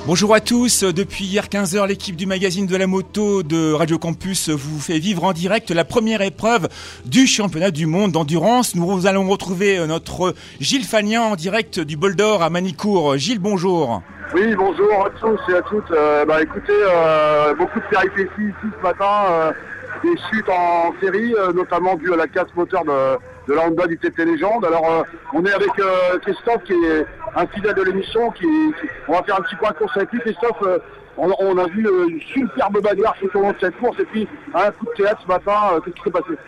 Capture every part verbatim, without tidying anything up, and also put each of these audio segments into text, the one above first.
Bonjour à tous, depuis hier quinze heures, l'équipe du magazine de la moto de Radio Campus vous fait vivre en direct la première épreuve du championnat du monde d'endurance. Nous allons retrouver notre Gilles Fagnan en direct du Bol d'Or à Manicourt. Gilles, bonjour. Oui, bonjour à tous et à toutes. Euh, bah, écoutez, euh, beaucoup de péripéties ici ce matin, euh, des chutes en série, euh, notamment dues à la casse moteur de, de la Honda du T T Légende. Alors, euh, on est avec euh, Christophe qui est un fidèle de l'émission. Qui, qui, on va faire un petit point de course avec lui. Christophe, euh, on, on a vu euh, une superbe bagarre tout au long de cette course et puis un coup de théâtre ce matin. Euh, qu'est-ce qui s'est passé?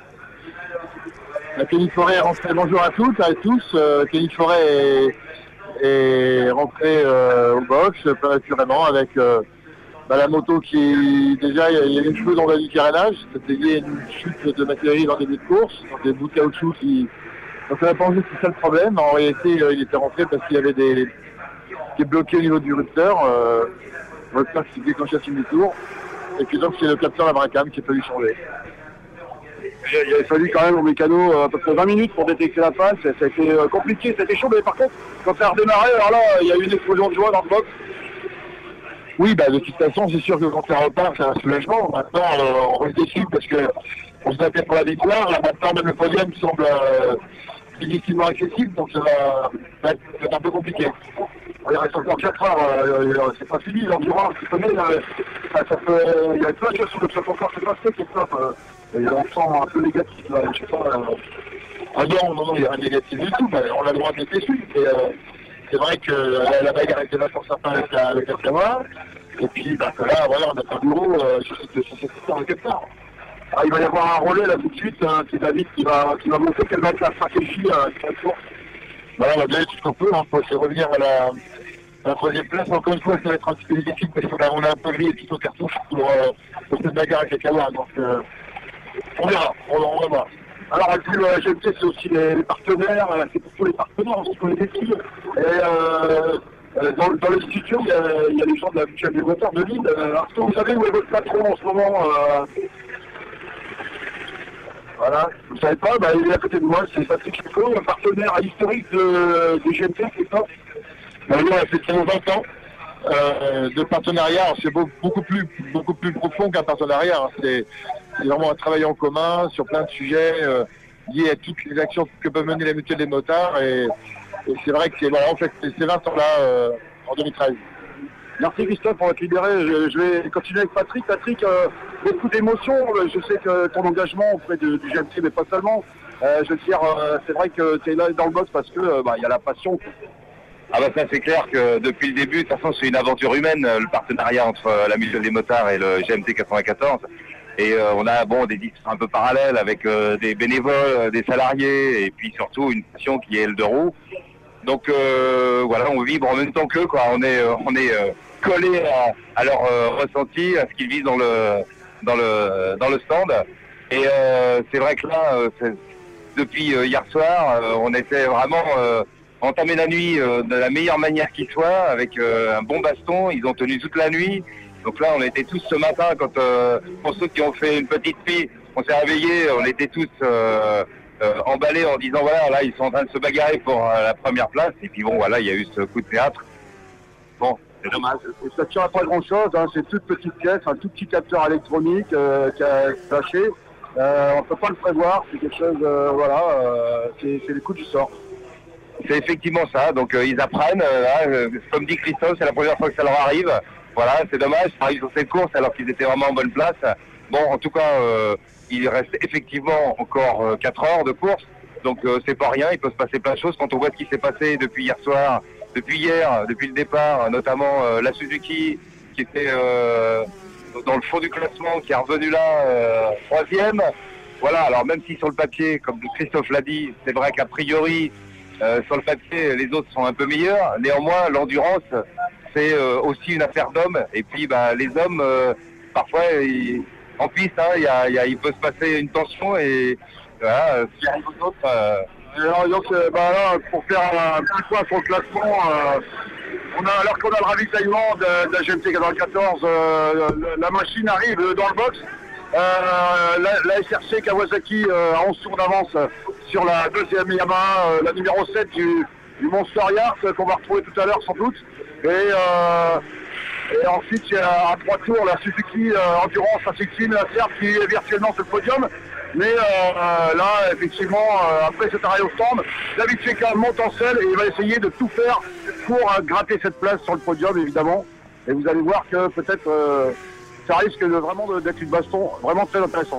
La Kenny Forêt est rentrée. Bonjour à toutes, à tous. Euh, Kenny Forêt est, est rentrée euh, au box prématurément avec euh, bah, la moto qui, déjà, il y a eu une chose dans le carénage, c'était lié à une chute de matériel en début de course, donc des bouts de caoutchouc qui... Donc on a pensé que c'est ça le problème. En réalité, euh, il était rentré parce qu'il y avait des... qui est bloqué au niveau du rupteur, euh, le rupteur qui s'est déclenché à six tours, et puis donc c'est le capteur Abracam qui a fallu changer. Il avait fallu quand même au mécano euh, à peu près vingt minutes pour détecter la panne. Ça, ça a été euh, compliqué, ça a été chaud, mais par contre, quand ça a redémarré, alors là, il y a eu une explosion de joie dans le box. Oui, bah de toute façon, c'est sûr que quand ça repart, c'est un soulagement. Maintenant, euh, on reste déçu parce que on se battait pour la victoire. Là, maintenant, même le podium semble euh, difficilement accessible, donc ça va, ça va être un peu compliqué. Il reste encore quatre heures, euh, euh, c'est pas fini, l'endurance, tu connais, euh, ça, ça peut, il y a plein de choses sur le peut encore se passer, Christophe. Euh, il y a un sens un peu négatif, là, je sais pas. Euh... Ah non, non, non, il n'y a rien de négatif du tout, mais on a le droit d'être déçu. Et, euh, c'est vrai que la, la bagarre était là pour certains avec la, avec la Kawa, et puis bah, que là, voilà, on a pas de bureau euh, sur cette histoire de capteur. Ah, il va y avoir un relais là tout de suite, hein, c'est David qui va, qui va montrer quelle va être la stratégie euh, de cette course. Voilà, on va bien tout ce qu'on peut, hein, pour essayer de revenir à la, à la troisième place. Encore une fois, ça va être un petit peu difficile parce qu'on a, on a un peu grillé tout au cartouche pour, euh, pour cette bagarre avec la Kawa. Donc, euh, on verra, on, on va voir. Alors, avec le G M T, c'est aussi les, les partenaires, c'est pour tous les partenaires, aussi pour les équipes. Et euh, dans, dans le studio, il y, a, il y a les gens de la mutuelle des moteurs de Lille. Alors, est-ce que vous savez où est votre patron en ce moment euh... Voilà, vous ne savez pas, bah, il est à côté de moi, c'est Patrick Chico, un partenaire historique de, de G M T, c'est ça. Bah, lui, on a fait vingt ans euh, de partenariat. C'est beaucoup plus, beaucoup plus profond qu'un partenariat. Hein. C'est, c'est vraiment un travail en commun sur plein de sujets euh, liés à toutes les actions que peuvent mener la mutuelle des motards. Et, et c'est vrai que c'est, voilà, en fait, c'est ces vingt ans-là euh, en deux mille treize. Merci Christophe, on va te libérer. Je, je vais continuer avec Patrick. Patrick, euh, beaucoup d'émotions. Je sais que ton engagement auprès de, du G M T, mais pas seulement. Euh, je veux dire, euh, c'est vrai que tu es là dans le box parce que euh, bah, y a la passion. Ah bah ça c'est clair que depuis le début, de toute façon c'est une aventure humaine, le partenariat entre la mutuelle des motards et le G M T quatre-vingt-quatorze. Et euh, on a bon des histoires un peu parallèles avec euh, des bénévoles, des salariés et puis surtout une passion qui est le deux roues. Donc euh, voilà, on vibre en même temps qu'eux, quoi. On est, euh, on est euh, collé à, à leur euh, ressenti, à ce qu'ils vivent dans le, dans le, dans le stand. Et euh, c'est vrai que là, euh, c'est, depuis euh, hier soir, euh, on était vraiment euh, entamé la nuit euh, de la meilleure manière qui soit, avec euh, un bon baston. Ils ont tenu toute la nuit. Donc là, on était tous ce matin, quand euh, pour ceux qui ont fait une petite nuit, on s'est réveillés, on était tous euh, euh, emballés en disant voilà, là ils sont en train de se bagarrer pour euh, la première place. Et puis bon, voilà, il y a eu ce coup de théâtre. Bon, c'est dommage. Ça ne tient à pas grand-chose, hein. C'est une toute petite pièce, un tout petit capteur électronique euh, qui a lâché. Euh, on ne peut pas le prévoir, c'est quelque chose, euh, voilà, euh, c'est, c'est les coups du sort. C'est effectivement ça, donc euh, ils apprennent, euh, là, euh, comme dit Christophe, c'est la première fois que ça leur arrive. Voilà, c'est dommage, ça arrive sur cette course alors qu'ils étaient vraiment en bonne place. Bon, en tout cas, euh, il reste effectivement encore euh, quatre heures de course, donc euh, c'est pas rien, il peut se passer plein de choses. Quand on voit ce qui s'est passé depuis hier soir, depuis hier, depuis le départ, notamment euh, la Suzuki qui était euh, dans le fond du classement, qui est revenu là, euh, troisième. Voilà, alors même si sur le papier, comme Christophe l'a dit, c'est vrai qu'a priori, euh, sur le papier, les autres sont un peu meilleurs. Néanmoins, l'endurance, c'est euh, aussi une affaire d'hommes. Et puis, bah, les hommes, euh, parfois, ils, en piste, hein, y a, y a, il peut se passer une tension et voilà, euh, s'il arrive aux autres... Euh... Alors, donc, euh, bah, là, pour faire un, un petit point sur le classement, euh, on a, alors qu'on a le ravitaillement de, de la G M T quatre-vingt-quatorze, euh, la machine arrive dans le box. Euh, la, la S R C Kawasaki euh, a onze tours d'avance sur la deuxième Yamaha, euh, la numéro sept du, du Monster Yacht, qu'on va retrouver tout à l'heure sans doute. Et euh, Et ensuite, il y a à trois tours la Suzuki euh, Endurance Insightine, la Serre qui est virtuellement sur le podium. Mais euh, euh, là, effectivement, euh, après cet arrêt au stand, David Fekka monte en selle et il va essayer de tout faire pour euh, gratter cette place sur le podium, évidemment. Et vous allez voir que peut-être euh, ça risque de, vraiment de, d'être une baston vraiment très intéressante.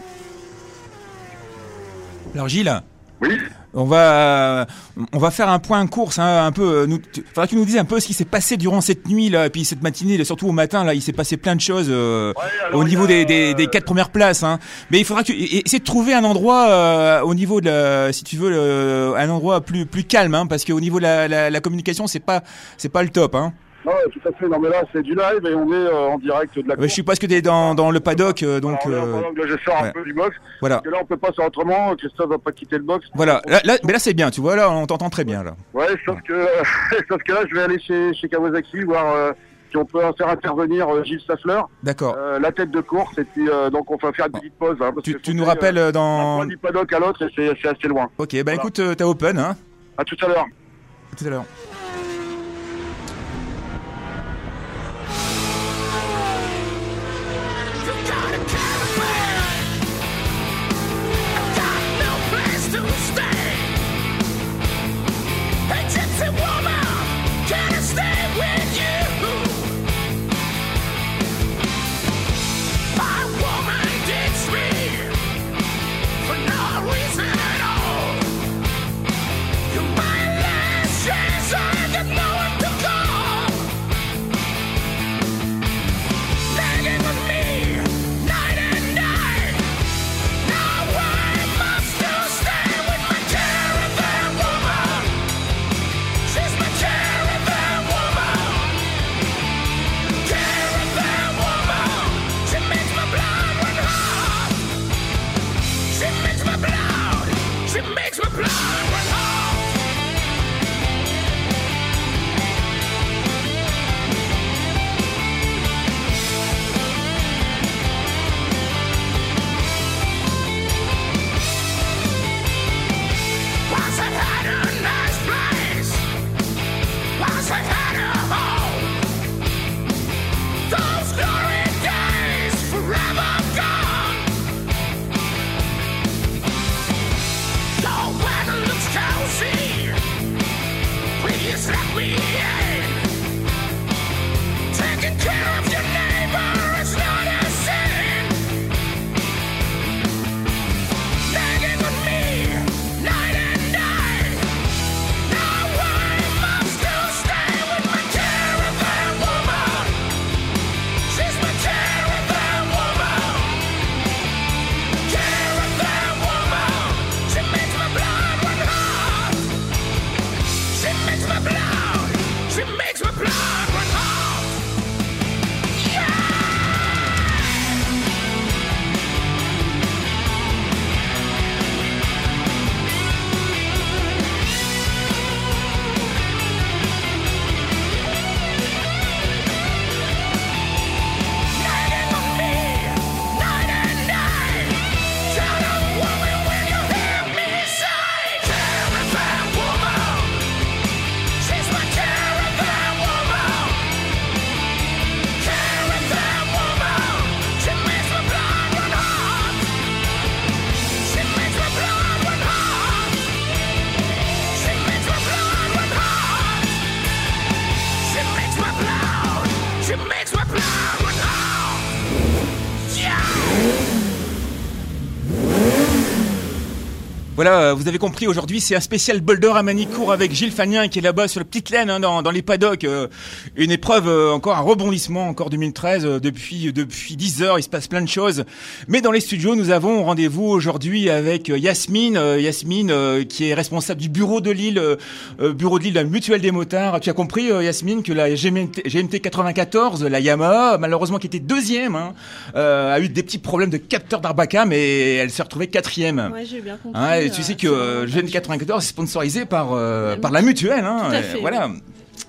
Alors Gilles, oui. On va, on va faire un point course, hein, un peu. Nous, tu, faudra que tu nous dises un peu ce qui s'est passé durant cette nuit là, et puis cette matinée, surtout au matin là, il s'est passé plein de choses euh, ouais, au niveau a, des, des, des quatre premières places. Hein. Mais il faudra que tu essayer de trouver un endroit euh, au niveau de, la, si tu veux, le, un endroit plus plus calme, hein, parce qu'au niveau de la, la, la communication, c'est pas, c'est pas le top, hein. Non, tout à fait. Non, mais là, c'est du live et on est euh, en direct de la course. Ouais, je suppose que tu es dans, dans le paddock, euh, donc. Alors, euh, là, je sors ouais. un peu du box. Voilà. Parce que là, on peut pas faire autrement. Christophe va pas quitter le box. Voilà. Là, là, mais là, c'est bien. Tu vois, là, on t'entend très bien, là. Ouais, sauf que, sauf que là, je vais aller chez, chez Kawasaki voir euh, si on peut faire intervenir euh, Gilles Staffler. D'accord. Euh, la tête de course. Et puis, euh, donc, on va faire une petite pause. Hein, parce tu que tu nous rappelles euh, dans. Du paddock à l'autre, et c'est, c'est assez loin. Ok, bah voilà. Écoute, euh, t'as open, hein. À tout à l'heure. À tout à l'heure. Voilà, vous avez compris, aujourd'hui c'est un spécial boulder à Manicourt avec Gilles Fagnin qui est là-bas sur la petite laine, hein, dans, dans les paddocks. Euh, une épreuve, euh, encore un rebondissement, encore deux mille treize. Euh, depuis depuis dix heures, il se passe plein de choses. Mais dans les studios, nous avons rendez-vous aujourd'hui avec euh, Yasmine, euh, Yasmine euh, qui est responsable du bureau de Lille, euh, bureau de Lille de la Mutuelle des motards. Tu as compris, euh, Yasmine, que la G M T quatre-vingt-quatorze, la Yamaha, malheureusement qui était deuxième, hein, euh, a eu des petits problèmes de capteur d'Arbacam et elle s'est retrouvée quatrième. Ouais, j'ai bien compris. Hein, tu sais que euh, G M T quatre-vingt-quatorze est sponsorisé par euh, par la Mutuelle, hein. Tout à fait, voilà. Oui.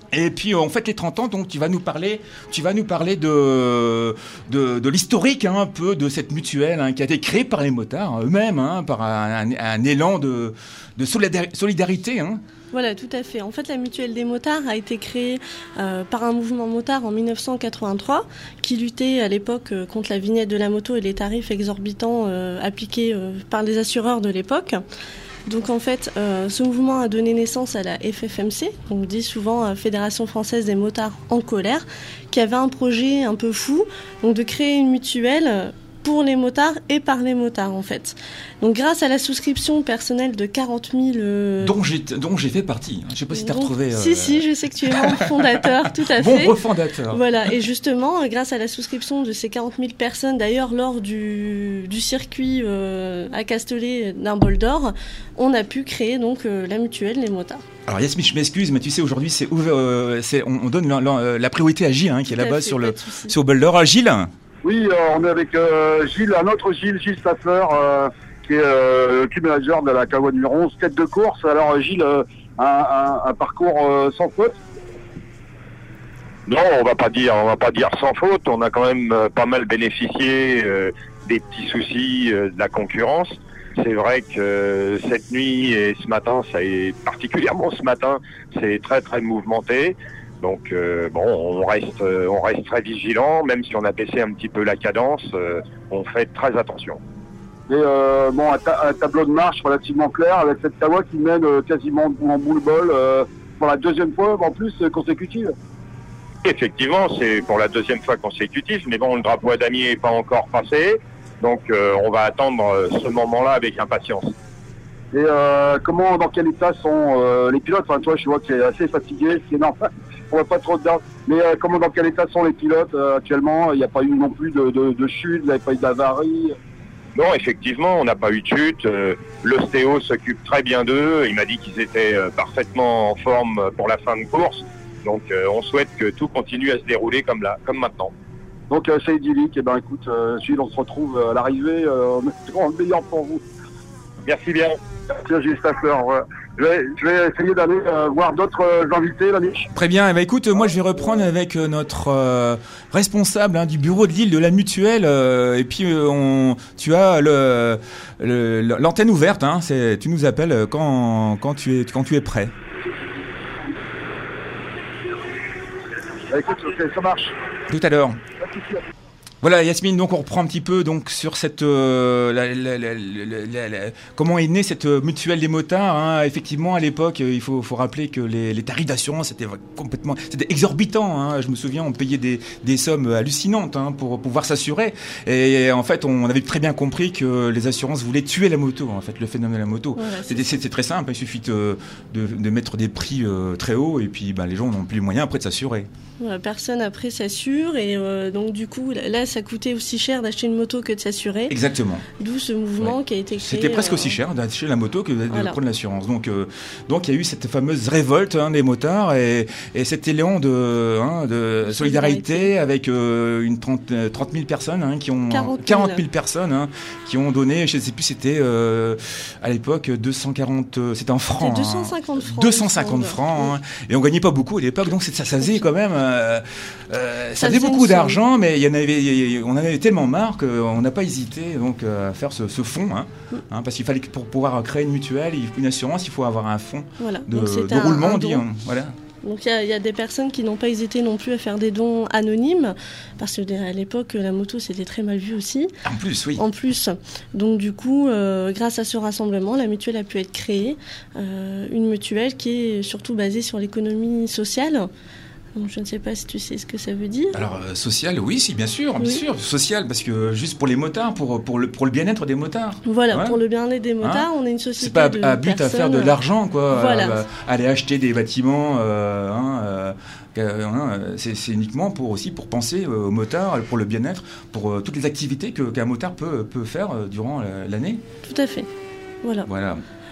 Et puis on fête les trente ans, donc tu vas nous parler, tu vas nous parler de de, de l'historique hein, un peu de cette mutuelle hein, qui a été créée par les motards eux-mêmes, hein, par un, un, un élan de de solidarité. Hein. Voilà, tout à fait. En fait, la mutuelle des motards a été créée euh, par un mouvement motard en dix-neuf cent quatre-vingt-trois qui luttait à l'époque euh, contre la vignette de la moto et les tarifs exorbitants euh, appliqués euh, par les assureurs de l'époque. Donc en fait, euh, ce mouvement a donné naissance à la F F M C, on dit souvent euh, Fédération Française des Motards en Colère, qui avait un projet un peu fou, donc de créer une mutuelle pour les motards et par les motards en fait. Donc grâce à la souscription personnelle de quarante mille... Euh... Dont, j'ai, dont j'ai fait partie. Je ne sais pas si tu as retrouvé... Euh... Si, si, je sais que tu es membre fondateur, tout à bon fait. Bon fondateur. Voilà, et justement, grâce à la souscription de ces quarante mille personnes, d'ailleurs lors du, du circuit euh, à Castellet d'un bol d'or, on a pu créer donc euh, la mutuelle Les Motards. Alors Yasmine, je m'excuse, mais tu sais, aujourd'hui, c'est ouvert, euh, c'est, on, on donne la, la, la priorité à Gilles, hein, qui est là-bas sur le, sur le bol d'or. Gilles ? Oui, euh, on est avec euh, Gilles, un autre Gilles, Gilles Staffler, euh, qui est euh, le club manager de la K O numéro onze, tête de course. Alors Gilles, euh, un, un, un parcours euh, sans faute. Non, on va pas dire, on va pas dire sans faute. On a quand même euh, pas mal bénéficié euh, des petits soucis euh, de la concurrence. C'est vrai que euh, cette nuit et ce matin, ça est particulièrement ce matin, c'est très très mouvementé. Donc euh, bon, on reste, euh, on reste très vigilant, même si on a baissé un petit peu la cadence, euh, on fait très attention. Et euh, bon, un, ta- un tableau de marche relativement clair avec cette Kawa qui mène euh, quasiment en boule-bol euh, pour la deuxième fois en plus euh, consécutive. Effectivement, c'est pour la deuxième fois consécutive, mais bon, le drapeau à damier n'est pas encore passé, donc euh, on va attendre euh, ce moment-là avec impatience. Et euh, comment, dans quel état sont euh, les pilotes? Enfin, toi, je vois que tu es assez fatigué, c'est normal. On va pas trop dedans. Mais euh, comment, dans quel état sont les pilotes euh, actuellement? Il n'y a pas eu non plus de, de, de chute, il n'y a pas eu d'avarie. Non, effectivement, on n'a pas eu de chute. Euh, L'ostéo s'occupe très bien d'eux. Il m'a dit qu'ils étaient euh, parfaitement en forme pour la fin de course. Donc, euh, on souhaite que tout continue à se dérouler comme là, comme maintenant. Donc, euh, c'est idyllique. Et ben, écoute, euh, Gilles, on se retrouve à l'arrivée. Euh, on espère le meilleur pour vous. Merci bien. Merci, Gilles Staffler. Ouais. Je vais, je vais essayer d'aller euh, voir d'autres euh, invités, là, Mich. Très bien. Eh ben, écoute, moi, je vais reprendre avec euh, notre euh, responsable hein, du bureau de Lille de la mutuelle. Euh, et puis, euh, on, tu as le, le, l'antenne ouverte. Hein, c'est, tu nous appelles quand, quand, tu es, quand tu es prêt. Bah, écoute, okay, ça marche. Tout à l'heure. Voilà Yasmine, donc on reprend un petit peu donc sur cette euh, la, la, la, la, la, comment est née cette mutuelle des motards. Hein. Effectivement, à l'époque, il faut, faut rappeler que les, les tarifs d'assurance étaient complètement, c'était exorbitant. Hein. Je me souviens, on payait des, des sommes hallucinantes hein, pour pouvoir s'assurer. Et en fait, on avait très bien compris que les assurances voulaient tuer la moto. En fait, le phénomène de la moto, voilà, c'est, c'est, c'est très simple. Il suffit de, de, de mettre des prix euh, très hauts et puis ben, les gens n'ont plus les moyens après de s'assurer. Voilà, personne après s'assure et euh, donc du coup là ça coûtait aussi cher d'acheter une moto que de s'assurer. Exactement. D'où ce mouvement ouais. qui a été créé. C'était presque euh... aussi cher d'acheter la moto que de voilà. prendre l'assurance. Donc euh, donc il y a eu cette fameuse révolte hein, des motards et, et cet élan de, hein, de solidarité, solidarité avec euh, une trente mille personnes hein, qui ont quarante mille personnes hein, qui ont donné, je ne sais plus c'était euh, à l'époque deux cent quarante, c'était en francs. C'était deux cent cinquante hein, francs. deux cent cinquante francs hein, et on gagnait pas beaucoup à l'époque donc ça, ça faisait quand même. Euh, euh, ça, ça faisait beaucoup d'argent, mais il y en avait, y, on en avait tellement marre qu'on n'a pas hésité donc à faire ce, ce fonds, hein, mm. hein, parce qu'il fallait que pour pouvoir créer une mutuelle, une assurance, il faut avoir un fonds voilà. de, de un, roulement, un dit, hein, voilà. Donc il y, y a des personnes qui n'ont pas hésité non plus à faire des dons anonymes, parce que à l'époque la moto c'était très mal vu aussi. En plus, oui. En plus, donc du coup, euh, grâce à ce rassemblement, la mutuelle a pu être créée, euh, une mutuelle qui est surtout basée sur l'économie sociale. Donc, je ne sais pas si tu sais ce que ça veut dire. Alors, euh, social, oui, si, bien sûr, bien oui. sûr. Social, parce que juste pour les motards, pour, pour, le, pour le bien-être des motards. Voilà, ouais. pour le bien-être des motards, hein on est une société. C'est pas de à but personnes. à faire de l'argent, quoi. Voilà. Euh, aller acheter des bâtiments, euh, hein, euh, euh, c'est, c'est uniquement pour, aussi pour penser aux motards, pour le bien-être, pour euh, toutes les activités que, qu'un motard peut, peut faire euh, durant l'année. Tout à fait. Voilà. Voilà.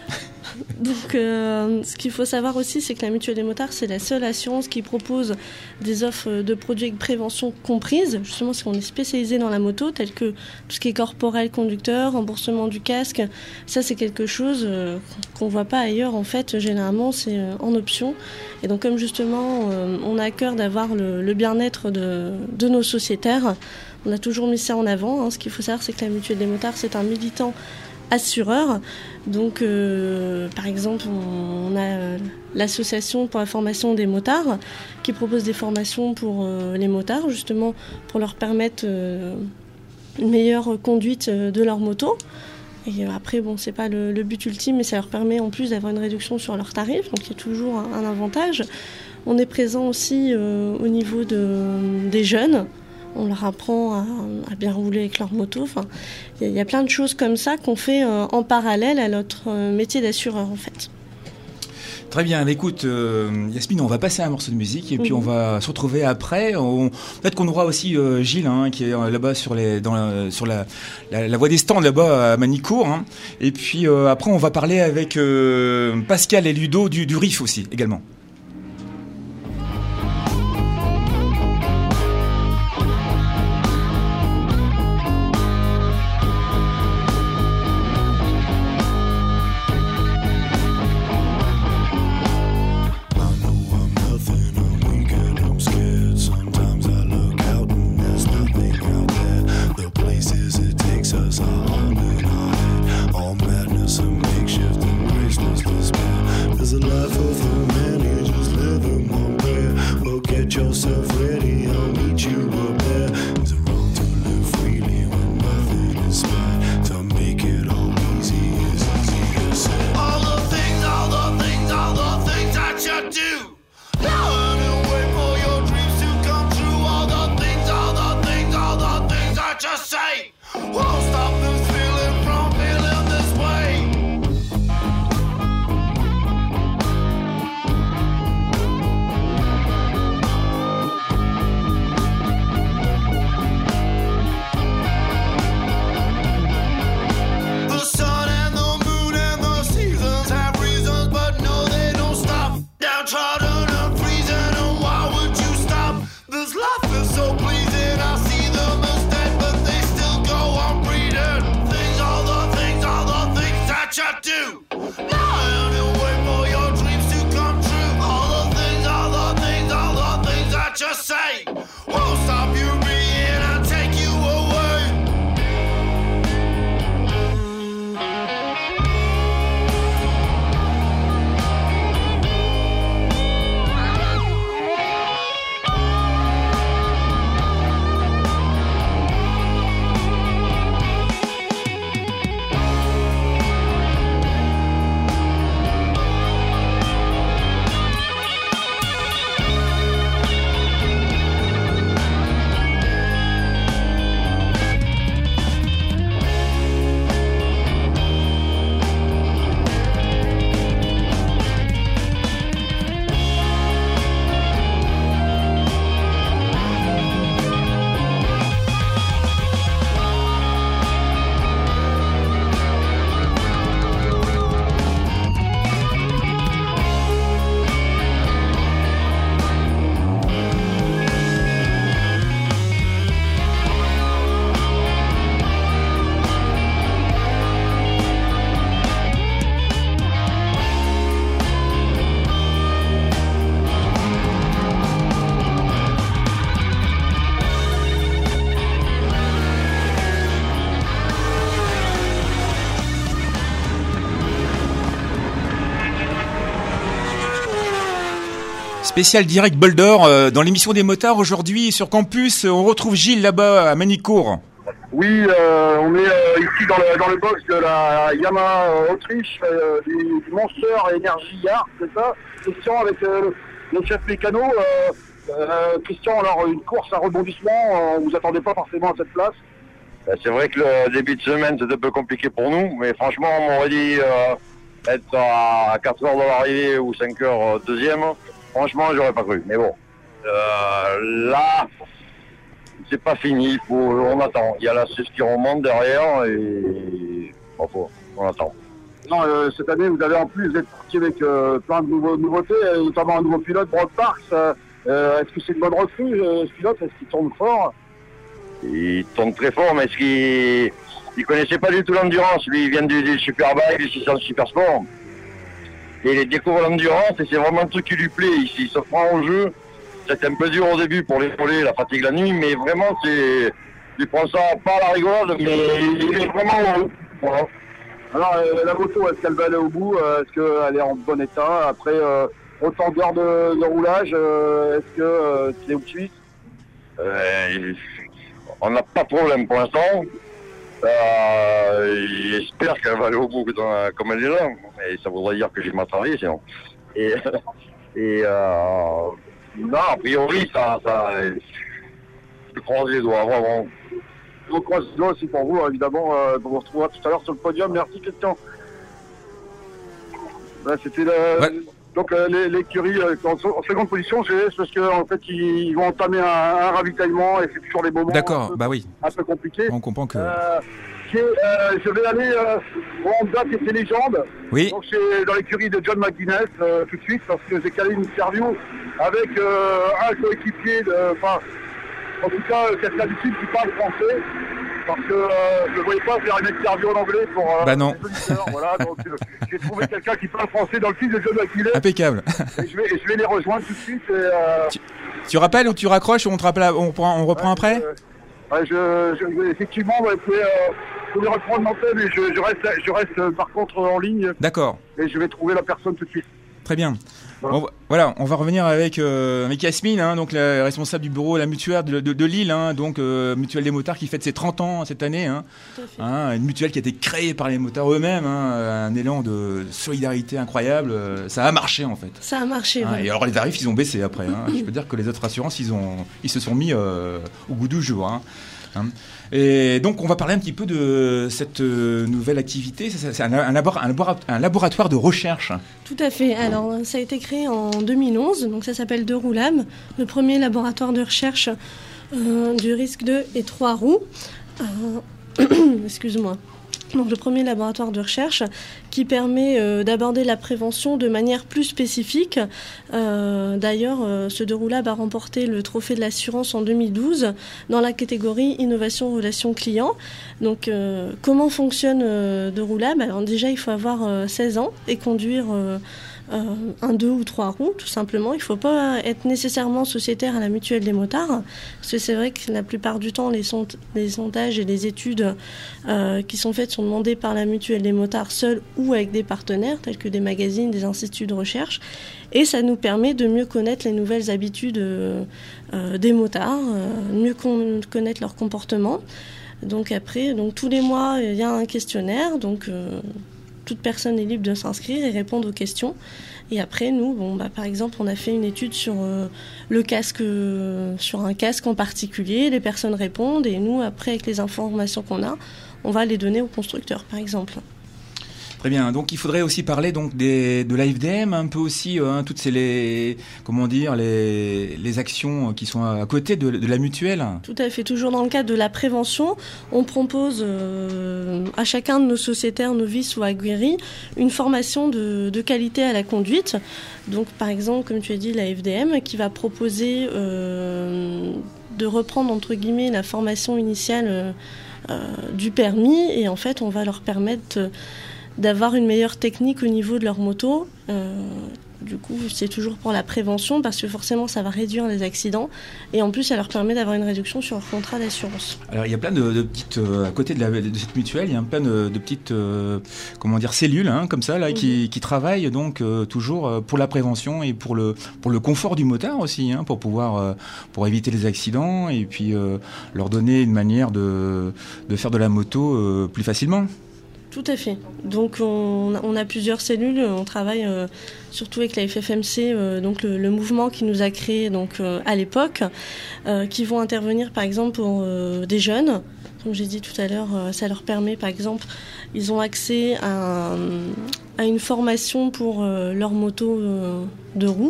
Donc, euh, ce qu'il faut savoir aussi, c'est que la Mutuelle des motards, c'est la seule assurance qui propose des offres de produits avec prévention comprises. Justement, parce qu'on est spécialisé dans la moto, tel que tout ce qui est corporel, conducteur, remboursement du casque. Ça, c'est quelque chose euh, qu'on ne voit pas ailleurs. En fait, généralement, c'est euh, en option. Et donc, comme justement, euh, on a à cœur d'avoir le, le bien-être de, de nos sociétaires, on a toujours mis ça en avant. Hein. Ce qu'il faut savoir, c'est que la Mutuelle des motards, c'est un militant assureur. Donc, euh, par exemple, on, on a euh, l'association pour la formation des motards qui propose des formations pour euh, les motards, justement pour leur permettre euh, une meilleure conduite euh, de leur moto. Et euh, après, bon, c'est pas le, le but ultime, mais ça leur permet en plus d'avoir une réduction sur leurs tarifs. Donc, il y a toujours un, un avantage. On est présent aussi euh, au niveau de, des jeunes. On leur apprend à, à bien rouler avec leur moto. Enfin, il y, y a plein de choses comme ça qu'on fait euh, en parallèle à notre euh, métier d'assureur, en fait. Très bien, écoute, euh, Yasmine, on va passer un morceau de musique et puis mmh. on va se retrouver après. On, peut-être qu'on aura aussi euh, Gilles, hein, qui est là-bas sur, les, dans la, sur la, la, la voie des stands, là-bas à Manicourt. Hein. Et puis euh, après, on va parler avec euh, Pascal et Ludo du, du R I F aussi, également. Spécial direct Boulder euh, dans l'émission des motards aujourd'hui sur campus. On retrouve Gilles là-bas à Manicourt. Oui, euh, on est euh, ici dans le, dans le box de la Yamaha euh, Autriche, euh, du, du Monster Energy Yard, c'est ça, Christian, avec euh, le chef mécano. Euh, euh, Christian, alors une course à rebondissement, euh, on vous attendait pas forcément à cette place. C'est vrai que le début de semaine c'est un peu compliqué pour nous, mais franchement on m'aurait dit euh, être à quatre heures de l'arrivée ou cinq heures deuxième. Franchement, j'aurais pas cru. Mais bon, euh, là, c'est pas fini. Faut, on attend. Il y a la cesse qui remonte derrière et bon, faut, on attend. Non, euh, cette année, vous avez en plus, vous êtes parti avec euh, plein de nouveaux, nouveautés, notamment un nouveau pilote, Brock Parks. Euh, est-ce que c'est une bonne recrue, euh, ce pilote? Est-ce qu'il tourne fort? Il tourne très fort, mais est-ce qu'il il connaissait pas du tout l'endurance? Lui, il vient du, du Superbike, du six cents Super Sport. Et il découvre l'endurance et c'est vraiment un truc qui lui plaît. Il, il se prend au jeu. C'était un peu dur au début pour l'épauler, la fatigue la nuit, mais vraiment, c'est, il prend ça pas à la rigole, mais il est vraiment heureux. Voilà. Alors, euh, la moto, est-ce qu'elle va aller au bout? euh, Est-ce qu'elle est en bon état? Après euh, autant d'heures de, de roulage, euh, est-ce que euh, c'est au suite? euh, On n'a pas de problème pour l'instant. Euh, J'espère qu'elle va aller au bout dans, comme elle est là. Et ça voudrait dire que j'ai mal travaillé sinon. Et, et euh, non, a priori, ça, ça, je croise les doigts, vraiment. On croise les doigts aussi pour vous, évidemment. Euh, on vous retrouvera tout à l'heure sur le podium. Merci, Christian. Ben, c'était le... ouais. Donc euh, l'écurie euh, en, en seconde position, c'est parce qu'en en fait ils, ils vont entamer un, un ravitaillement et c'est toujours les moments D'accord, un peu, bah oui. un peu compliqués. On comprend que. Euh, euh, je vais aller euh, au Honda qui était légende. Oui. Donc c'est dans l'écurie de John McGuinness euh, tout de suite parce que j'ai calé une interview avec euh, un coéquipier, enfin en tout cas quelqu'un du Sud qui parle français. Parce que euh, je ne voyais pas faire une interview en anglais pour euh, bah non. les auditeurs. Voilà, donc euh, j'ai trouvé quelqu'un qui parle français dans le fil de John McGuinness. Impeccable. Et je vais, et je vais les rejoindre tout de suite. Et, euh... tu, tu rappelles ou tu raccroches ou on, te rappelle, on, reprend, on reprend ouais, après euh, ouais, je, je, Effectivement, vous pouvez, euh, vous pouvez reprendre l'antenne et je, je reste, je reste euh, par contre en ligne. D'accord. Et je vais trouver la personne tout de suite. Très bien. Voilà. On, voilà, on va revenir avec, euh, avec Yasmine, hein, donc la responsable du bureau La Mutuelle de, de, de Lille, hein, donc euh, Mutuelle des motards qui fête ses trente ans cette année. Hein, hein, une mutuelle qui a été créée par les motards eux-mêmes, hein, un élan de solidarité incroyable. Euh, ça a marché en fait. Ça a marché. Hein, et alors les tarifs, ils ont baissé après. Hein. Je peux dire que les autres assurances, ils, ont, ils se sont mis euh, au goût du jour. Hein. Hein. Et donc on va parler un petit peu de cette nouvelle activité. C'est un, un, labor, un, labor, un laboratoire de recherche. Tout à fait. Alors ça a été créé en deux mille onze, donc ça s'appelle deux roues lames, le premier laboratoire de recherche euh, du risque deux et trois roues. Euh, excuse-moi. Donc le premier laboratoire de recherche qui permet euh, d'aborder la prévention de manière plus spécifique. Euh, d'ailleurs, euh, ce deux roues lab a remporté le trophée de l'assurance en deux mille douze dans la catégorie Innovation Relation Client. Donc euh, comment fonctionne euh, deux roues lab? Alors déjà, il faut avoir euh, seize ans et conduire euh, euh, un deux ou trois roues, tout simplement. Il ne faut pas être nécessairement sociétaire à la Mutuelle des motards, parce que c'est vrai que la plupart du temps, les, sond- les sondages et les études euh, qui sont faites sont demandées par la Mutuelle des motards seuls ou avec des partenaires, tels que des magazines, des instituts de recherche. Et ça nous permet de mieux connaître les nouvelles habitudes euh, euh, des motards, euh, mieux con- connaître leur comportement. Donc après, donc tous les mois, il y a un questionnaire, donc euh, toute personne est libre de s'inscrire et répondre aux questions. Et après, nous, bon, bah, par exemple, on a fait une étude sur euh, le casque, euh, sur un casque en particulier. Les personnes répondent et nous, après, avec les informations qu'on a, on va les donner au constructeur, par exemple. Très bien. Donc, il faudrait aussi parler donc des, de l'A F D M, un peu aussi, hein, toutes ces les, comment dire, les, les actions qui sont à côté de, de la mutuelle. Tout à fait. Toujours dans le cadre de la prévention, on propose euh, à chacun de nos sociétaires, novices ou aguerris, une formation de, de qualité à la conduite. Donc, par exemple, comme tu as dit, l'A F D M qui va proposer euh, de reprendre entre guillemets la formation initiale euh, euh, du permis, et en fait, on va leur permettre euh, d'avoir une meilleure technique au niveau de leur moto. Euh, du coup, c'est toujours pour la prévention parce que forcément, ça va réduire les accidents et en plus, ça leur permet d'avoir une réduction sur leur contrat d'assurance. Alors, il y a plein de, de petites, euh, à côté de, la, de cette mutuelle, il y a plein de, de petites, euh, comment dire, cellules, hein, comme ça, là, mmh. qui, qui travaillent donc euh, toujours euh, pour la prévention et pour le, pour le confort du motard aussi, hein, pour pouvoir, euh, pour éviter les accidents et puis euh, leur donner une manière de, de faire de la moto euh, plus facilement. Tout à fait. Donc on, on a plusieurs cellules, on travaille euh, surtout avec la F F M C, euh, donc le, le mouvement qui nous a créé donc, euh, à l'époque, euh, qui vont intervenir par exemple pour euh, des jeunes. Comme j'ai dit tout à l'heure, euh, ça leur permet par exemple, ils ont accès à, à une formation pour euh, leur moto euh, de roue.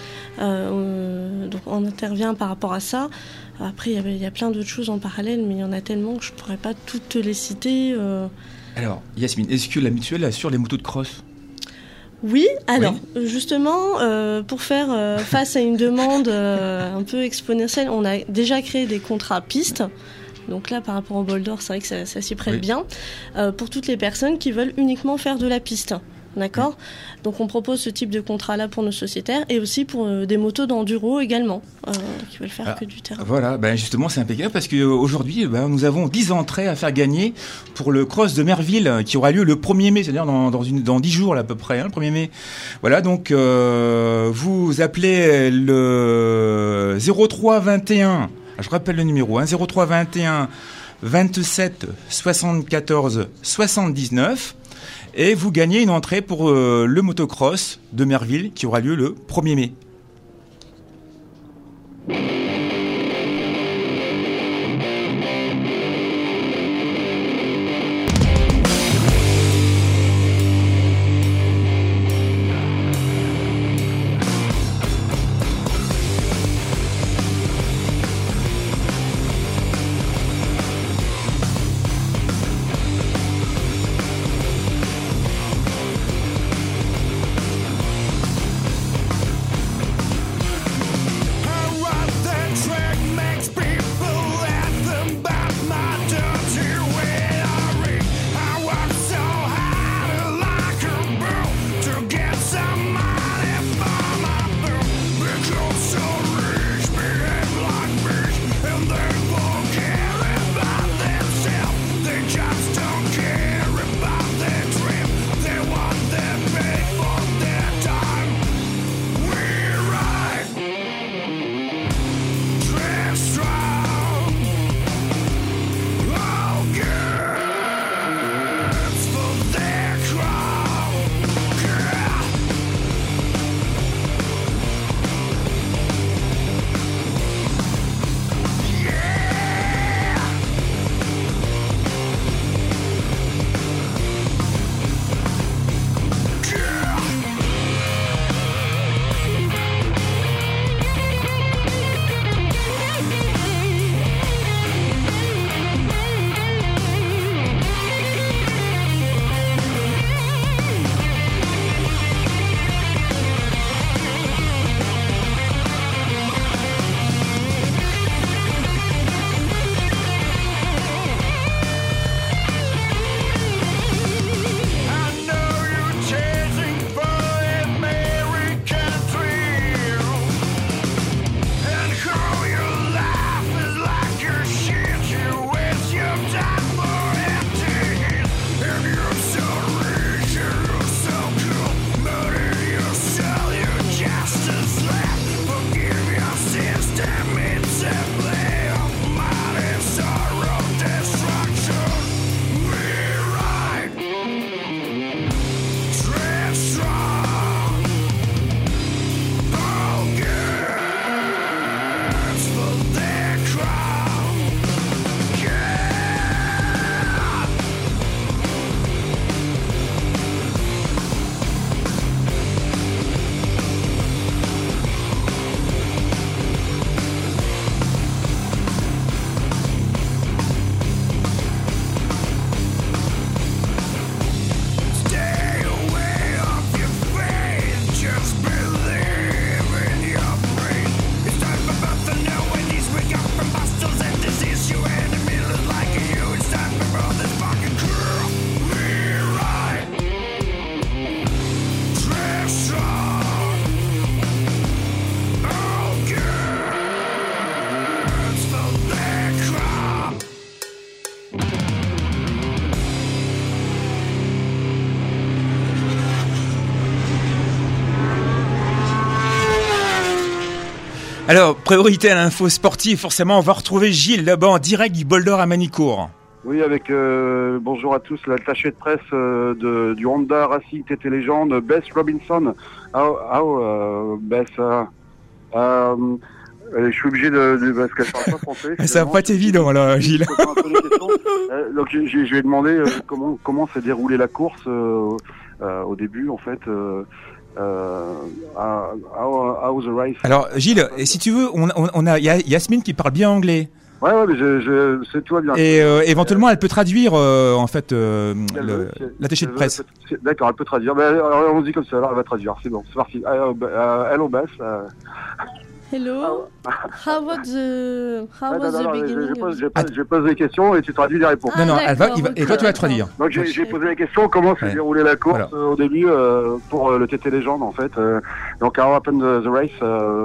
Euh, donc on intervient par rapport à ça. Après il y, y a plein d'autres choses en parallèle, mais il y en a tellement que je ne pourrais pas toutes les citer. Euh, Alors, Yasmine, est-ce que la mutuelle assure les motos de cross ? Oui, alors oui. justement, euh, pour faire euh, face à une demande euh, un peu exponentielle, on a déjà créé des contrats pistes. Donc là, par rapport au bol d'or, c'est vrai que ça, ça s'y prête oui. bien, euh, pour toutes les personnes qui veulent uniquement faire de la piste. D'accord ? Oui. Donc on propose ce type de contrat-là pour nos sociétaires et aussi pour euh, des motos d'enduro également, euh, qui veulent faire ah, que du terrain. Voilà, ben justement c'est impeccable parce qu'aujourd'hui ben, nous avons dix entrées à faire gagner pour le cross de Merville qui aura lieu le premier mai, c'est-à-dire dans, dans, une, dans dix jours là, à peu près, hein, le premier mai. Voilà, donc euh, vous appelez le zéro trois vingt et un, je rappelle le numéro, hein, zéro trois vingt et un vingt-sept soixante-quatorze soixante-dix-neuf. Et vous gagnez une entrée pour euh, le motocross de Merville qui aura lieu le premier mai. Alors, priorité à l'info sportive, forcément, on va retrouver Gilles là-bas en direct du bol d'or à Manicourt. Oui, avec euh, bonjour à tous, l'attaché de presse euh, de, du Honda Racing T T Légende, Bess Robinson. How, how uh, Bess, uh, um, je suis obligé de, de parce qu'elle parle pas français. Ça va pas être évident là, Gilles. euh, donc je, je lui ai demandé euh, comment comment s'est déroulée la course euh, euh, au début en fait. Euh, Euh, how, how was the race? Alors Gilles, et si tu veux, on, on, on a y a Yasmine qui parle bien anglais. Ouais, ouais, mais je, je, c'est toi bien. Et euh, éventuellement, elle peut traduire, euh, en fait, euh, le, l'attaché de presse. Peut, d'accord, elle peut traduire. Ben, alors, on dit comme ça, alors elle va traduire. C'est bon, c'est parti. Uh, uh, hello, Beth. Uh... Hello. How was the How ah, was non, the non, beginning? Je, je, pose, je, pose, je pose des questions et tu traduis les réponses. Ah, non, non, elle va, il va, okay. et toi tu vas traduire. Donc j'ai, j'ai posé la question comment s'est ouais. déroulée la course voilà. euh, au début euh, pour euh, le T T Légende en fait. Euh, donc how happened the, the race? Uh,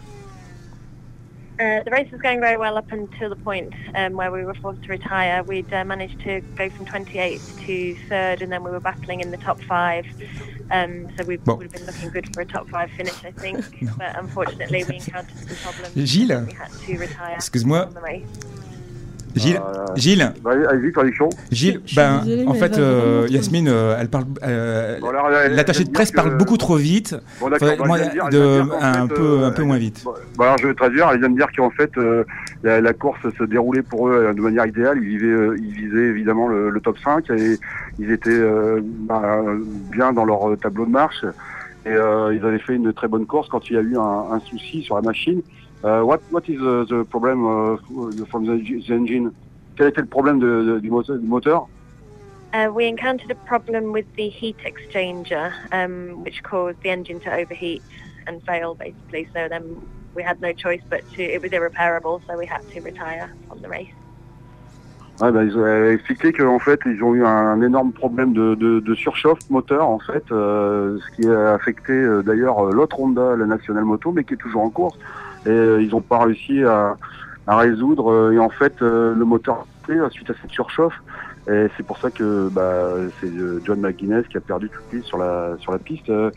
Uh, the race was going very well up until the point um, where we were forced to retire. We'd uh, managed to go from twenty-eighth to third, and then we were battling in the top five. Um, so we bon. would have been looking good for a top five finish, I think. But unfortunately, we encountered some problems. Gilles, we had to retire excuse-moi. Gilles, euh, Gilles, allez-y, traduction. Gilles, ben, désolée, en fait, euh, Yasmine, euh, elle parle, euh, bon, alors, elle, l'attaché de presse que... parle beaucoup trop vite. Bon, d'accord, bah, moi, dire, de, un fait, peu, euh, un peu moins vite. Bon, bon, alors, je vais traduire. Elle vient de dire qu'en fait, euh, la, la course se déroulait pour eux de manière idéale. Ils visaient, euh, ils visaient évidemment le, le top cinq et ils étaient euh, bah, bien dans leur tableau de marche. Et euh, ils avaient fait une très bonne course quand il y a eu un, un souci sur la machine. Uh, what what is the, the problem uh, from the, the engine? Quel était le problème de, de, du moteur? Du moteur? Uh, we encountered a problem with the heat exchanger, um, which caused the engine to overheat and fail, basically. So then we had no choice but to. It was irreparable, so we had to retire from the race. Ouais, bah, ils ont expliqué qu'en fait ils ont eu un, un énorme problème de, de, de surchauffe moteur en fait, euh, ce qui a affecté euh, d'ailleurs l'autre Honda, la National Moto, mais qui est toujours en course. Et euh, ils n'ont pas réussi à, à résoudre euh, et en fait euh, le moteur a fait suite à cette surchauffe et c'est pour ça que bah, c'est euh, John McGuinness qui a perdu toute piste sur la sur la piste. Euh,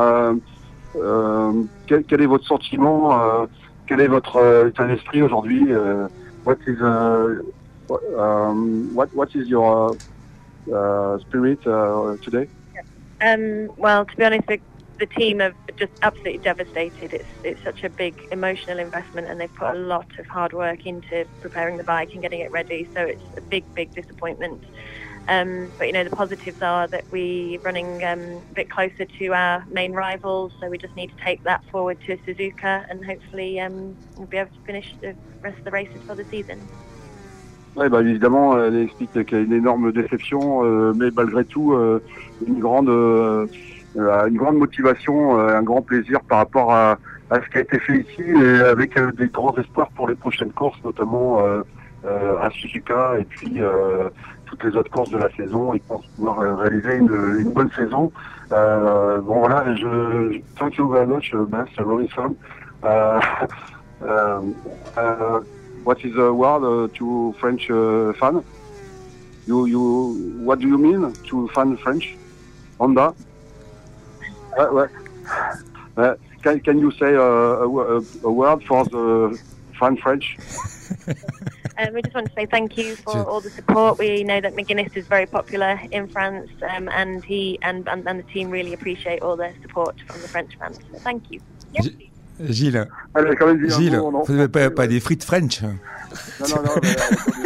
euh, quel, quel est votre sentiment, euh, quel est votre euh, état d'esprit aujourd'hui? euh, What is uh, um, what what is your uh, spirit uh, today? Um, well, to be honest, the, the team are just absolutely devastated. It's it's such a big emotional investment, and they've put a lot of hard work into preparing the bike and getting it ready. So it's a big, big disappointment. Um, but you know, the positives are that we're running um, a bit closer to our main rivals. So we just need to take that forward to Suzuka, and hopefully um, we'll be able to finish the rest of the races for the season. Ouais, bah évidemment, elle explique qu'il y a une énorme déception, euh, mais malgré tout, euh, une grande, euh, une grande motivation, euh, un grand plaisir par rapport à, à ce qui a été fait ici, et avec euh, des grands espoirs pour les prochaines courses, notamment euh, euh, à Suzuka et puis euh, toutes les autres courses de la saison. Ils pensent pouvoir réaliser une, une bonne saison. Euh, bon voilà, je, thank you very much, Beth, really fun. Uh, uh, uh, What is the word uh, to French uh, fan? You, you, what do you mean to fan French? Honda? Uh, well, uh, can, can you say uh, a, a, a word for the fan French? Um, we just want to say thank you for all the support. We know that McGuinness is very popular in France, um, and he and, and, and the team really appreciate all the support from the French fans. So thank you. Yes. Gilles, Allez, quand même dit Gilles, un mot, non, pas, pas des frites French. Non, non, non, mais,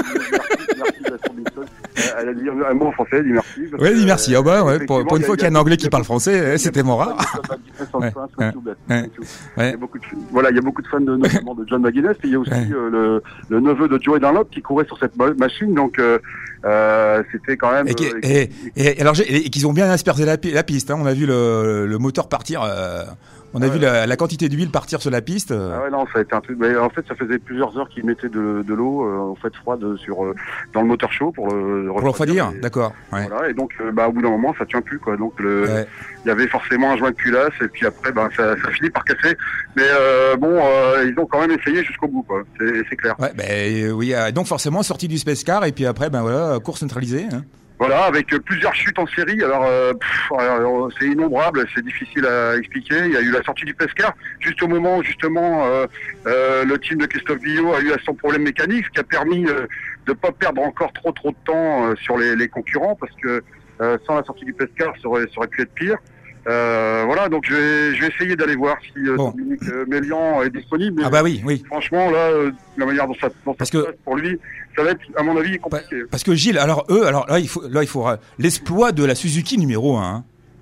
merci, elle a dit un mot en français, elle dit merci. Oui, dit merci. Oh bah, ouais, pour, pour une fois qu'il y a un Anglais qui parle français, c'était mon rare. Ouais, ouais, ouais, il y a beaucoup de, voilà, il y a beaucoup de fans de, notamment de John McGuinness, et il y a aussi ouais. euh, le, le neveu de Joey Dunlop qui courait sur cette machine, donc euh, euh, c'était quand même. Et, euh, et, et, et alors, et, et qu'ils ont bien aspergé la, la piste. Hein, on a vu le, le moteur partir. Euh, On a ah ouais. vu la, la quantité d'huile partir sur la piste. Ah ouais, non, ça a été un truc. Mais en fait, ça faisait plusieurs heures qu'ils mettaient de, de l'eau, euh, en fait, froide sur euh, dans le moteur chaud pour le. Pour le refroidir, d'accord. Ouais. Voilà, et donc, euh, bah, au bout d'un moment, ça tient plus, quoi. Donc, le, il ouais. y avait forcément un joint de culasse, et puis après, bah, ça, ça finit par casser. Mais euh, bon, euh, ils ont quand même essayé jusqu'au bout, quoi. C'est, c'est clair. Ouais, ben oui. Donc forcément, sortie du Space Car, et puis après, ben voilà, course neutralisée. Hein. Voilà, avec euh, plusieurs chutes en série. Alors, euh, pff, alors, c'est innombrable, c'est difficile à expliquer. Il y a eu la sortie du Pescar, juste au moment où justement euh, euh, le team de Christophe Billot a eu son problème mécanique, ce qui a permis euh, de pas perdre encore trop trop de temps euh, sur les, les concurrents, parce que euh, sans la sortie du Pescar, ça aurait, ça aurait pu être pire. Euh, voilà, donc je vais, je vais essayer d'aller voir si euh, bon. Dominique euh, Mélian est disponible. Ah bah oui, oui. Franchement, là, euh, la manière dont ça, dont ça se passe pour lui, ça va être, à mon avis, compliqué. Parce que Gilles, alors eux, alors là, il faut, là, il faut euh, l'exploit de la Suzuki numéro un. Hein.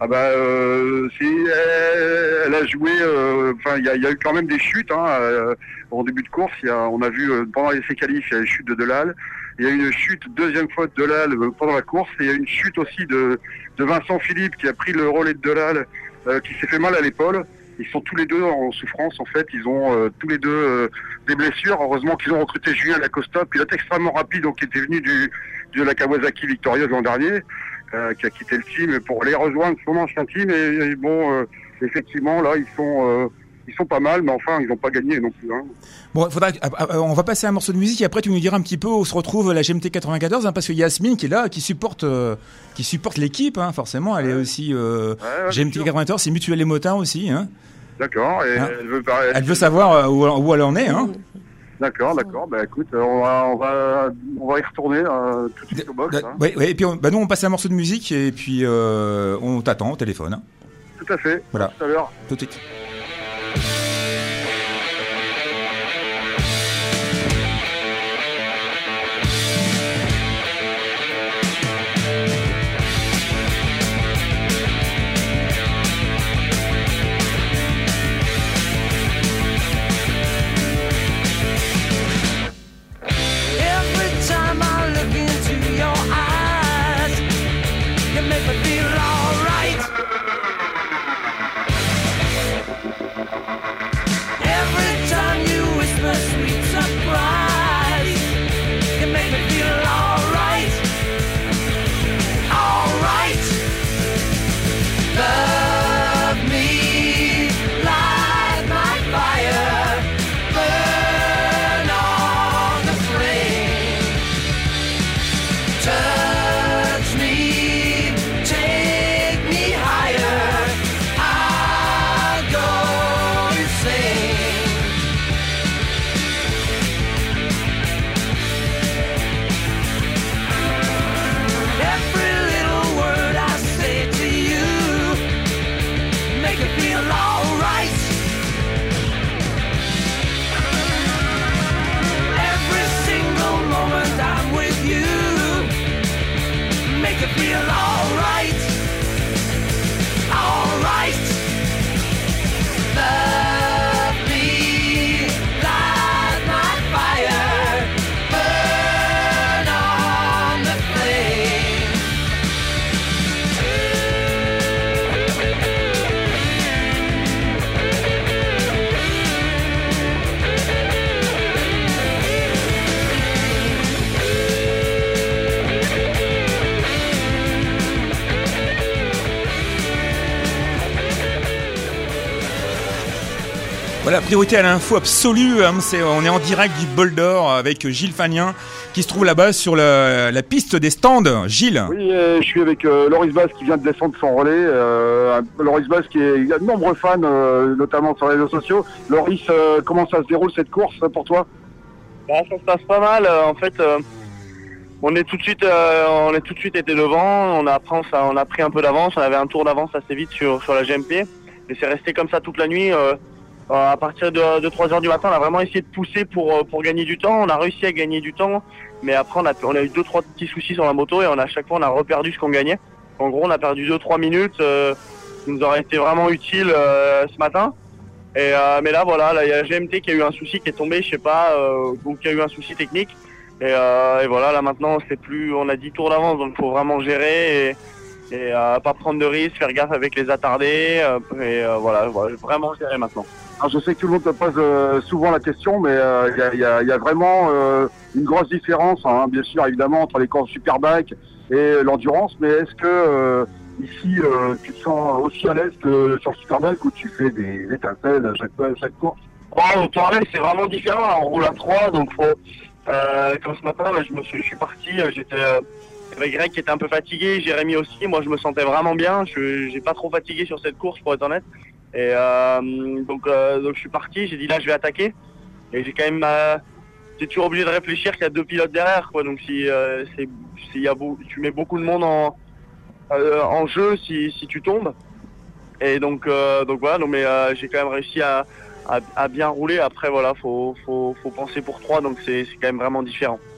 Ah bah, euh, c'est, elle, elle a joué. Enfin, euh, il y, y a eu quand même des chutes. Hein, euh, en début de course, y a, on a vu euh, pendant les qualifs, il y a une chute de Delal. Il y a eu une chute deuxième fois de Delal euh, pendant la course. Et il y a eu une chute aussi de, de Vincent Philippe qui a pris le relais de Delal, euh, qui s'est fait mal à l'épaule. Ils sont tous les deux en souffrance. En fait, ils ont euh, tous les deux euh, des blessures. Heureusement qu'ils ont recruté Julien Lacosta, pilote extrêmement rapide, donc qui était venu du de la Kawasaki victorieuse l'an dernier. Euh, qui a quitté le team pour les rejoindre son ancien team et, et bon euh, effectivement là ils sont euh, ils sont pas mal mais enfin ils n'ont pas gagné non plus hein. Bon, faudra, on va passer à un morceau de musique et après tu nous diras un petit peu où se retrouve la G M T quatre-vingt-quatorze hein, parce que Yasmine qui est là qui supporte euh, qui supporte l'équipe hein, forcément elle ouais. est aussi euh, ouais, ouais, G M T quatre-vingt-quatorze c'est Mutuelle Les Motins aussi hein. D'accord et hein elle veut parler, elle veut savoir où, où elle en est hein. D'accord, d'accord. Bah écoute, on va, on va, on va y retourner euh, tout de suite au box. Hein. Oui, oui. Et puis, on, bah nous, on passe un morceau de musique et puis euh, on t'attend au téléphone. Hein. Tout à fait. Voilà. Tout à l'heure. Tout de suite. Voilà, priorité à l'info absolue, hein, c'est, on est en direct du Bol d'Or avec Gilles Fagnin qui se trouve là-bas sur la, la piste des stands. Gilles. Oui, euh, je suis avec euh, Loris Basse qui vient de descendre son relais. Euh, Loris Basse qui est, il y a de nombreux fans, euh, notamment sur les réseaux sociaux. Loris, euh, comment ça se déroule cette course pour toi? Bah, ça se passe pas mal. En fait, euh, on est tout de suite, euh, on est tout de suite été devant. On a, après, on a, on a pris un peu d'avance. On avait un tour d'avance assez vite sur sur la G M P. Et c'est resté comme ça toute la nuit. Euh, À partir de, de trois heures du matin, on a vraiment essayé de pousser pour pour gagner du temps. On a réussi à gagner du temps, mais après on a on a eu deux trois petits soucis sur la moto et on a à chaque fois on a reperdu ce qu'on gagnait. En gros, on a perdu deux trois minutes, euh, qui nous aurait été vraiment utile euh, ce matin. Et euh, mais là voilà, là il y a la G M T qui a eu un souci qui est tombé, je sais pas, euh, donc il y a eu un souci technique. Et, euh, et voilà, là maintenant c'est plus, on a dix tours d'avance, donc faut vraiment gérer et et euh, pas prendre de risques, faire gaffe avec les attardés euh, et euh, voilà, voilà, vraiment gérer maintenant. Alors je sais que tout le monde te pose euh, souvent la question, mais il euh, y, a, y, a, y a vraiment euh, une grosse différence, hein, bien sûr, évidemment, entre les courses Superbike et l'endurance. Mais est-ce que euh, ici, euh, tu te sens aussi à l'aise que sur Superbike où tu fais des étincelles à chaque, à chaque course? Oh, au Touareg, c'est vraiment différent. On roule à trois, donc faut. Euh, comme ce matin, je me suis, je suis parti, j'étais euh, avec Greg qui était un peu fatigué, Jérémy aussi. Moi, je me sentais vraiment bien. Je, j'ai pas trop fatigué sur cette course, pour être honnête. Et euh, donc, euh, donc je suis parti, j'ai dit là je vais attaquer et j'ai quand même euh, t'es toujours obligé de réfléchir qu'il y a deux pilotes derrière quoi, donc si euh, c'est s'il y a beau, tu mets beaucoup de monde en euh, en jeu si si tu tombes et donc euh, donc voilà, donc, mais euh, j'ai quand même réussi à, à à bien rouler. Après voilà, faut faut faut penser pour trois, donc c'est c'est quand même vraiment différent.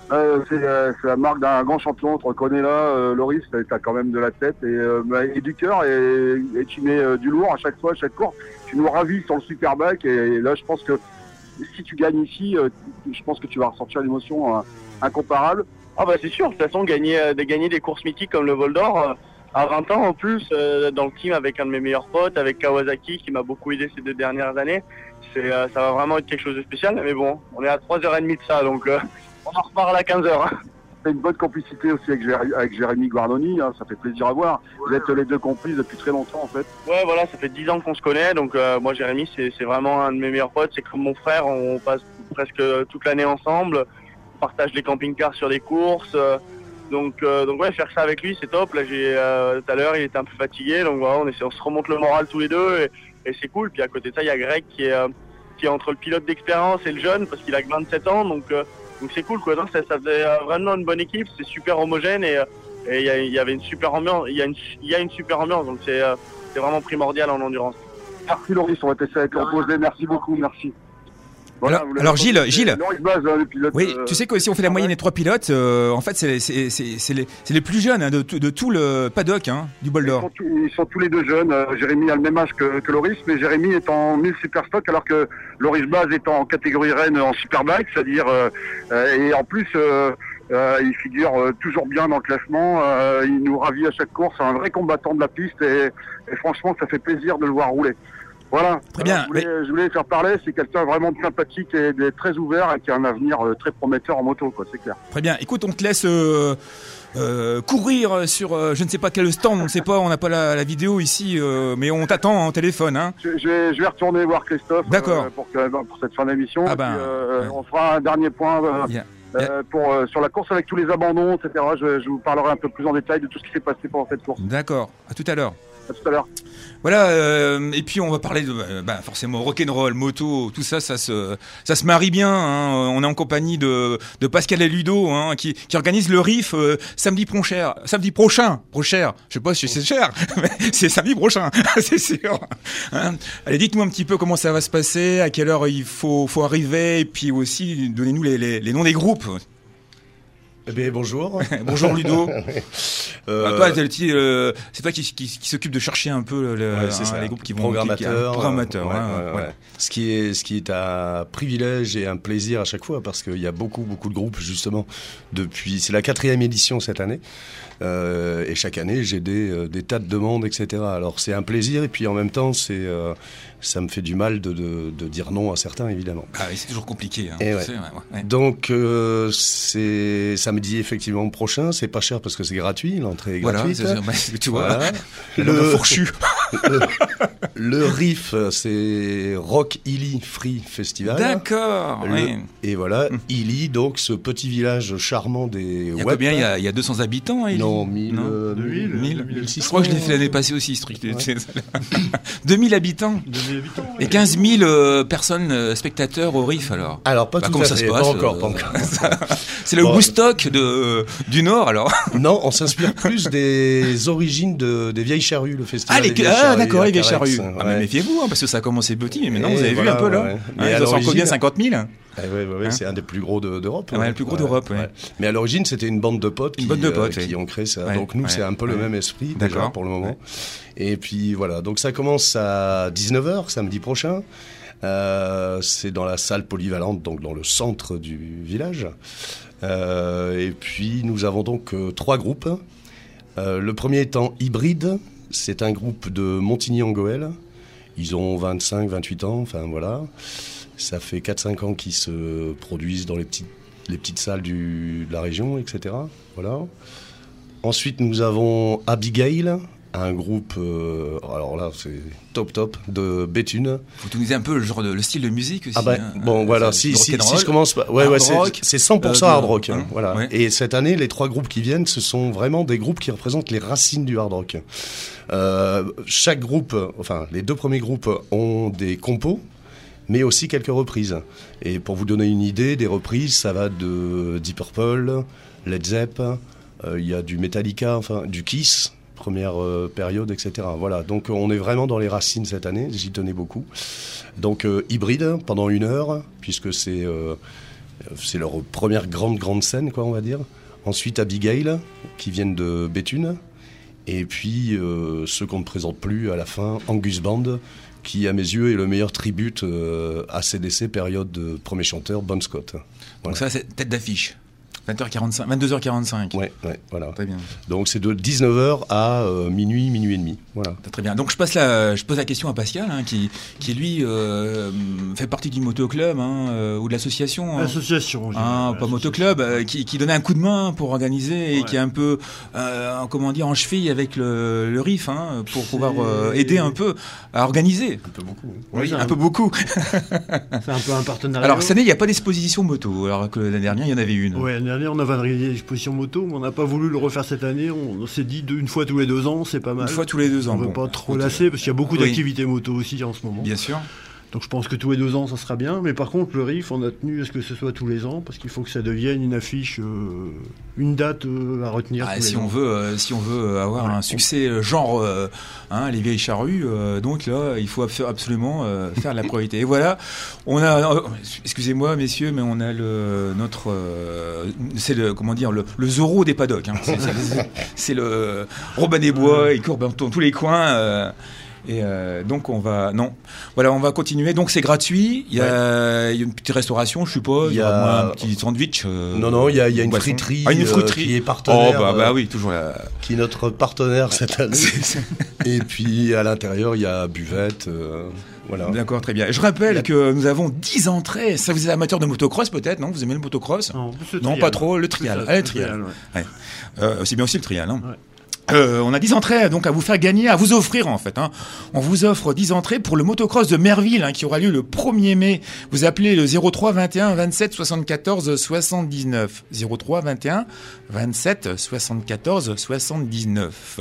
Euh, c'est, euh, c'est la marque d'un grand champion, on te reconnaît là, euh, Loris, t'as quand même de la tête et, euh, et du cœur et, et tu mets euh, du lourd à chaque fois, à chaque course. Tu nous ravis sur le Superbike et, et là je pense que si tu gagnes ici, euh, je pense que tu vas ressentir une émotion euh, incomparable. Ah bah c'est sûr, de toute façon gagner, euh, de gagner des courses mythiques comme le Vol d'Or, euh, à vingt ans en plus, euh, dans le team avec un de mes meilleurs potes, avec Kawasaki qui m'a beaucoup aidé ces deux dernières années, c'est, euh, ça va vraiment être quelque chose de spécial. Mais bon, on est à trois heures trente de ça, donc euh, on en reparle à quinze heures. C'est une bonne complicité aussi avec, Jér- avec Jérémy Guardoni, hein, ça fait plaisir à voir. Vous êtes les deux complices depuis très longtemps en fait. Ouais voilà, ça fait dix ans qu'on se connaît, donc euh, moi Jérémy c'est, c'est vraiment un de mes meilleurs potes, c'est comme mon frère, on passe presque toute l'année ensemble, on partage les camping-cars sur des courses, euh, donc, euh, donc ouais, faire ça avec lui c'est top. Là j'ai euh, tout à l'heure il était un peu fatigué, donc voilà, on, essaie, on se remonte le moral tous les deux et, et c'est cool. Puis à côté de ça il y a Greg qui est, euh, qui est entre le pilote d'expérience et le jeune parce qu'il a que vingt-sept ans, donc euh, donc c'est cool quoi. Donc ça, ça faisait vraiment une bonne équipe, c'est super homogène et il y, y avait une super ambiance. Il y a une il y a une super ambiance, donc c'est c'est vraiment primordial en endurance. Merci Loris, on va t'essayer avec reposer. Merci beaucoup, merci. Voilà, alors, alors Gilles, Gilles, Loris Baz, le pilote, oui, euh, tu sais que si on fait la moyenne des trois pilotes, euh, en fait c'est, c'est, c'est, c'est, les, c'est les plus jeunes hein, de, de tout le paddock hein, du Bol d'Or. Ils sont, tous, ils sont tous les deux jeunes. Euh, Jérémy a le même âge que, que Loris, mais Jérémy est en mille Superstock alors que Loris Baz est en catégorie Rennes en Superbike, c'est-à-dire euh, euh, et en plus euh, euh, il figure euh, toujours bien dans le classement. Euh, il nous ravit à chaque course, c'est un vrai combattant de la piste et, et franchement ça fait plaisir de le voir rouler. Voilà. Très bien. Je voulais, mais... je voulais faire parler. C'est quelqu'un vraiment de sympathique et de très ouvert et qui a un avenir euh, très prometteur en moto, quoi. C'est clair. Très bien. Écoute, on te laisse euh, euh, courir sur euh, je ne sais pas quel stand. On ne sait pas. On n'a pas la, la vidéo ici, euh, mais on t'attend en téléphone. Hein. Je, je, vais, je vais retourner voir Christophe. D'accord. Euh, pour, que, pour cette fin d'émission. Ah ben, puis, euh, ouais. On fera un dernier point. Euh, yeah. Euh, pour, euh, sur la course avec tous les abandons, et cetera. Je, je vous parlerai un peu plus en détail de tout ce qui s'est passé pendant cette course. D'accord. À tout à l'heure. À tout à l'heure. Voilà, euh, et puis on va parler de euh, bah, forcément rock'n'roll, moto, tout ça, ça se, ça se marie bien. Hein. On est en compagnie de, de Pascal et Ludo, hein, qui, qui organise le R I F euh, samedi prochain, samedi prochain, prochain. Je sais pas si c'est cher, mais c'est samedi prochain, c'est sûr. Hein. Allez, dites-nous un petit peu comment ça va se passer, à quelle heure il faut, faut arriver, et puis aussi donnez-nous les, les, les noms des groupes. Eh bien, bonjour. Bonjour Ludo. euh... toi, t'es le, euh, c'est toi qui, qui, qui s'occupe de chercher un peu le, ouais, c'est hein, ça. les groupes qui vont programmateurs. Programmateur. Ouais, hein, ouais, ouais. Ouais. Ce qui est, ce qui est un privilège et un plaisir à chaque fois parce qu'il y a beaucoup, beaucoup de groupes justement depuis. C'est la quatrième édition cette année. Euh, et chaque année, j'ai des, euh, des tas de demandes, et cetera. Alors c'est un plaisir et puis en même temps, c'est, euh, ça me fait du mal de, de, de dire non à certains, évidemment. Ah oui, c'est toujours compliqué. Hein, et ouais. sais, ouais, ouais. Donc euh, c'est samedi effectivement prochain. C'est pas cher parce que c'est gratuit, l'entrée est voilà, gratuite. C'est, bah, tu vois, voilà. le fourchu. le, le R I F, c'est Rock Illy Free Festival. D'accord. Le, oui. Et voilà, hum. Illy, donc ce petit village charmant des. Il y a combien ? Il y a, il y a deux cents habitants. Hein, non, mille, non euh, mille, mille, mille six cents. Je crois que je l'ai fait l'année passée aussi, ce truc. Ouais. deux mille habitants. deux mille habitants. Ouais. Et quinze mille euh, personnes euh, spectateurs au R I F alors. Alors pas bah, tout comment à ça fait, se passe, pas encore, euh, pas encore. C'est le bon. Woodstock de euh, du Nord alors. Non, on s'inspire plus des origines de, des vieilles charrues, le festival. Ah, les, des ah charrues, d'accord, les vieilles charrues. Ouais. Ah, mais méfiez-vous, hein, parce que ça a commencé petit, mais maintenant et vous avez voilà, vu un peu là. Ouais. Mais hein, ça en combien cinquante mille eh ouais, ouais, ouais, hein c'est un des plus gros de, d'Europe. Ouais, ouais. le plus gros ouais, d'Europe, ouais. ouais. Mais à l'origine, c'était une bande de potes qui, une bande de potes, euh, ouais. qui ont créé ça. Ouais, donc nous, ouais, c'est un peu ouais. le même esprit D'accord. déjà pour le moment. Ouais. Et puis voilà, donc ça commence à dix-neuf heures samedi prochain. Euh, c'est dans la salle polyvalente, donc dans le centre du village. Euh, et puis nous avons donc euh, trois groupes. Euh, le premier étant Hybride, c'est un groupe de Montigny-en-Goël. Ils ont vingt-cinq, vingt-huit ans, enfin voilà. Ça fait quatre cinq ans qu'ils se produisent dans les petites, les petites salles du, de la région, et cetera. Voilà. Ensuite, nous avons Abigail, un groupe, euh, alors là, c'est top top, de Béthune. Faut nous dire un peu le genre de, le style de musique aussi. Ah ben, hein, bon, hein, voilà, si, si, si je commence, ouais, ouais, c'est, c'est cent pour cent euh, hard rock, hein, hein, voilà. Ouais. Et cette année, les trois groupes qui viennent, ce sont vraiment des groupes qui représentent les racines du hard rock. Euh, chaque groupe, enfin, les deux premiers groupes ont des compos, mais aussi quelques reprises. Et pour vous donner une idée, des reprises, ça va de Deep Purple, Led Zepp, il euh, y a du Metallica, enfin, du Kiss, première euh, période, et cetera. Voilà, donc on est vraiment dans les racines cette année, j'y tenais beaucoup. Donc euh, hybride pendant une heure, puisque c'est euh, C'est leur première grande, grande scène, quoi, on va dire. Ensuite, Abigail, qui viennent de Béthune. Et puis, euh, ceux qu'on ne présente plus à la fin, Angus Band, qui, à mes yeux, est le meilleur tribute euh, à C D C, période de premier chanteur, Bon Scott. Voilà. Donc ça, c'est tête d'affiche. vingt heures quarante-cinq, vingt-deux heures quarante-cinq. Ouais, ouais, voilà. Très bien. Donc c'est de dix-neuf heures à euh, minuit, minuit et demi. Voilà. Très bien. Donc je passe la, je pose la question à Pascal, hein, qui, qui lui euh, fait partie du motoclub hein, euh, ou de l'association. Association. Hein, pas motoclub, euh, qui, qui donnait un coup de main pour organiser et ouais. qui est un peu, euh, comment dire, en cheville avec le, le R I F hein, pour pouvoir euh, aider un peu à organiser. Un peu beaucoup. Oui, oui un, un peu beaucoup. C'est un peu un partenariat. Alors cette année, il n'y a pas d'exposition moto, alors que l'année dernière, il y en avait une. Ouais, l'année dernière, on avait une exposition moto, mais on n'a pas voulu le refaire cette année. On, on s'est dit deux, une fois tous les deux ans, c'est pas mal. Une fois tous les deux ans. On ne veut bon. pas trop lasser, parce qu'il y a beaucoup oui. d'activités moto aussi en ce moment. Bien sûr. Donc je pense que tous les deux ans, ça sera bien. Mais par contre, le R I F, on a tenu à ce que ce soit tous les ans, parce qu'il faut que ça devienne une affiche, euh, une date euh, à retenir. Ah, tous si, les on ans. veut, euh, si on veut avoir ouais. un succès genre euh, hein, les vieilles charrues, euh, donc là, il faut absolument euh, faire la priorité. Et voilà, on a, euh, excusez-moi messieurs, mais on a le notre, euh, c'est le comment dire le, le Zorro des paddocks. Hein. C'est, c'est, c'est le Robin des Bois, il court dans tous les coins. Euh, Et euh, donc on va non voilà on va continuer donc c'est gratuit il y a, ouais. il y a une petite restauration je suppose il y a un petit sandwich euh, non non il y a, il y a une friterie, ah, une friterie. Euh, qui est partenaire oh bah, bah oui toujours la... qui est notre partenaire cette année et puis à l'intérieur il y a buvette euh, voilà. D'accord, très bien. Je rappelle la... que nous avons dix entrées. Ça, vous êtes amateur de motocross peut-être, non? Vous aimez le motocross? Non, non pas trop. Le trial. Ça, ah, le trial. trial ouais. Ouais. Euh, c'est bien aussi le trial. Hein. Ouais. Euh, on a dix entrées donc à vous faire gagner, à vous offrir en fait. Hein. On vous offre dix entrées pour le motocross de Merville hein, qui aura lieu le premier mai. Vous appelez le zéro trois vingt et un vingt-sept soixante-quatorze soixante-dix-neuf. zéro trois vingt et un vingt-sept soixante-quatorze soixante-dix-neuf.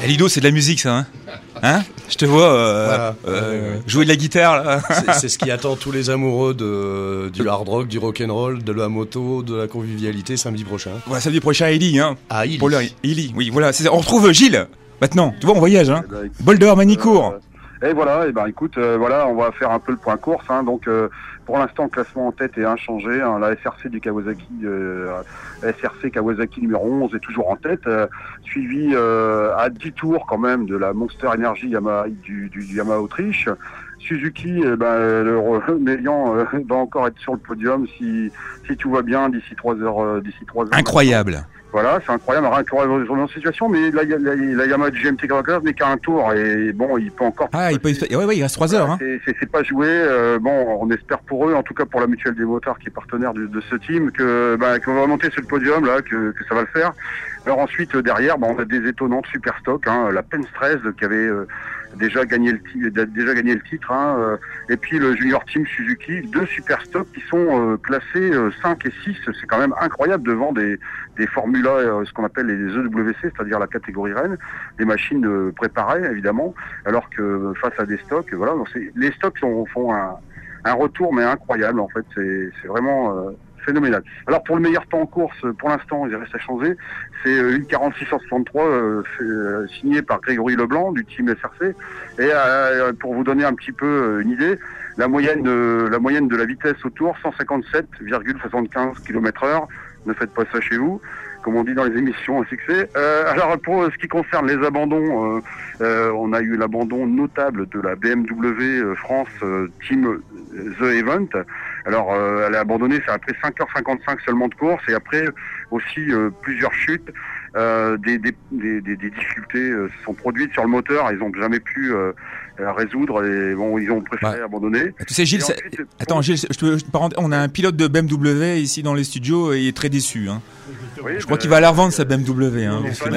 Eh, Ludo, c'est de la musique, ça, hein, hein Je te vois euh, voilà. euh, ouais. jouer de la guitare, là. C'est, c'est ce qui attend tous les amoureux de, du hard rock, du rock'n'roll, de la moto, de la convivialité samedi prochain. Voilà, samedi prochain à Illy, hein. À Illy. Pour l'heure, Illy, oui, voilà. C'est ça. On retrouve Gilles, maintenant. Tu vois, on voyage, hein. Eh ben, Boulder, Manicourt. Euh, et voilà, et ben écoute, euh, voilà, on va faire un peu le point course, hein, donc euh, pour l'instant, le classement en tête est inchangé, hein, la S R C du Kawasaki, euh, S R C Kawasaki numéro onze est toujours en tête, euh, suivi euh, à dix tours quand même de la Monster Energy Yamaha, du, du, du Yamaha Autriche. Suzuki, eh ben, le Mélian euh, va encore être sur le podium si, si tout va bien d'ici trois heures. Euh, d'ici trois heures. Incroyable. Voilà, c'est incroyable, rien que dans situation, mais la, la, la, la Yamaha du G M T quatre-vingt-quinze n'est qu'à un tour et bon, il peut encore. Ah, il peut. Ouais, ouais, il reste trois heures. Hein. C'est, c'est, c'est pas joué. Euh, bon, on espère pour eux, en tout cas pour la Mutuelle des Motards qui est partenaire de, de ce team, que bah, qu'on va monter sur le podium là, que, que ça va le faire. Alors ensuite derrière, bah, on a des étonnantes super stocks, hein, la Pence treize qui avait euh, déjà gagné le titre, déjà gagné le titre, hein, euh, et puis le Junior Team Suzuki, deux super stocks qui sont euh, classés euh, cinq et six, c'est quand même incroyable devant des des formulas, euh, ce qu'on appelle les E W C, c'est-à-dire la catégorie Rennes, des machines euh, préparées évidemment, alors que face à des stocks, voilà, donc c'est, les stocks sont, font un, un retour mais incroyable en fait, c'est, c'est vraiment euh, phénoménal. Alors pour le meilleur temps en course, pour l'instant, il reste à changer, c'est une quarante-six cent soixante-trois euh, euh, signé par Grégory Leblanc du team S R C. Et euh, pour vous donner un petit peu une idée, la moyenne de la moyenne de la vitesse au tour, cent cinquante-sept virgule soixante-quinze kilomètres heure. Ne faites pas ça chez vous, comme on dit dans les émissions, un succès. Euh, alors pour ce qui concerne les abandons, euh, euh, on a eu l'abandon notable de la B M W France euh, Team The Event. Alors euh, elle a abandonné, c'est après cinq heures cinquante-cinq seulement de course, et après aussi euh, plusieurs chutes, euh, des, des, des, des, des difficultés euh, se sont produites sur le moteur, ils n'ont jamais pu euh, résoudre, et bon, ils ont préféré ouais. abandonner. Tu sais Gilles, ensuite, attends Gilles, je te, je te, on a un pilote de B M W ici dans les studios et il est très déçu. Hein. Oui, je crois bah, qu'il va la revendre sa B M W. Hein, les, fans,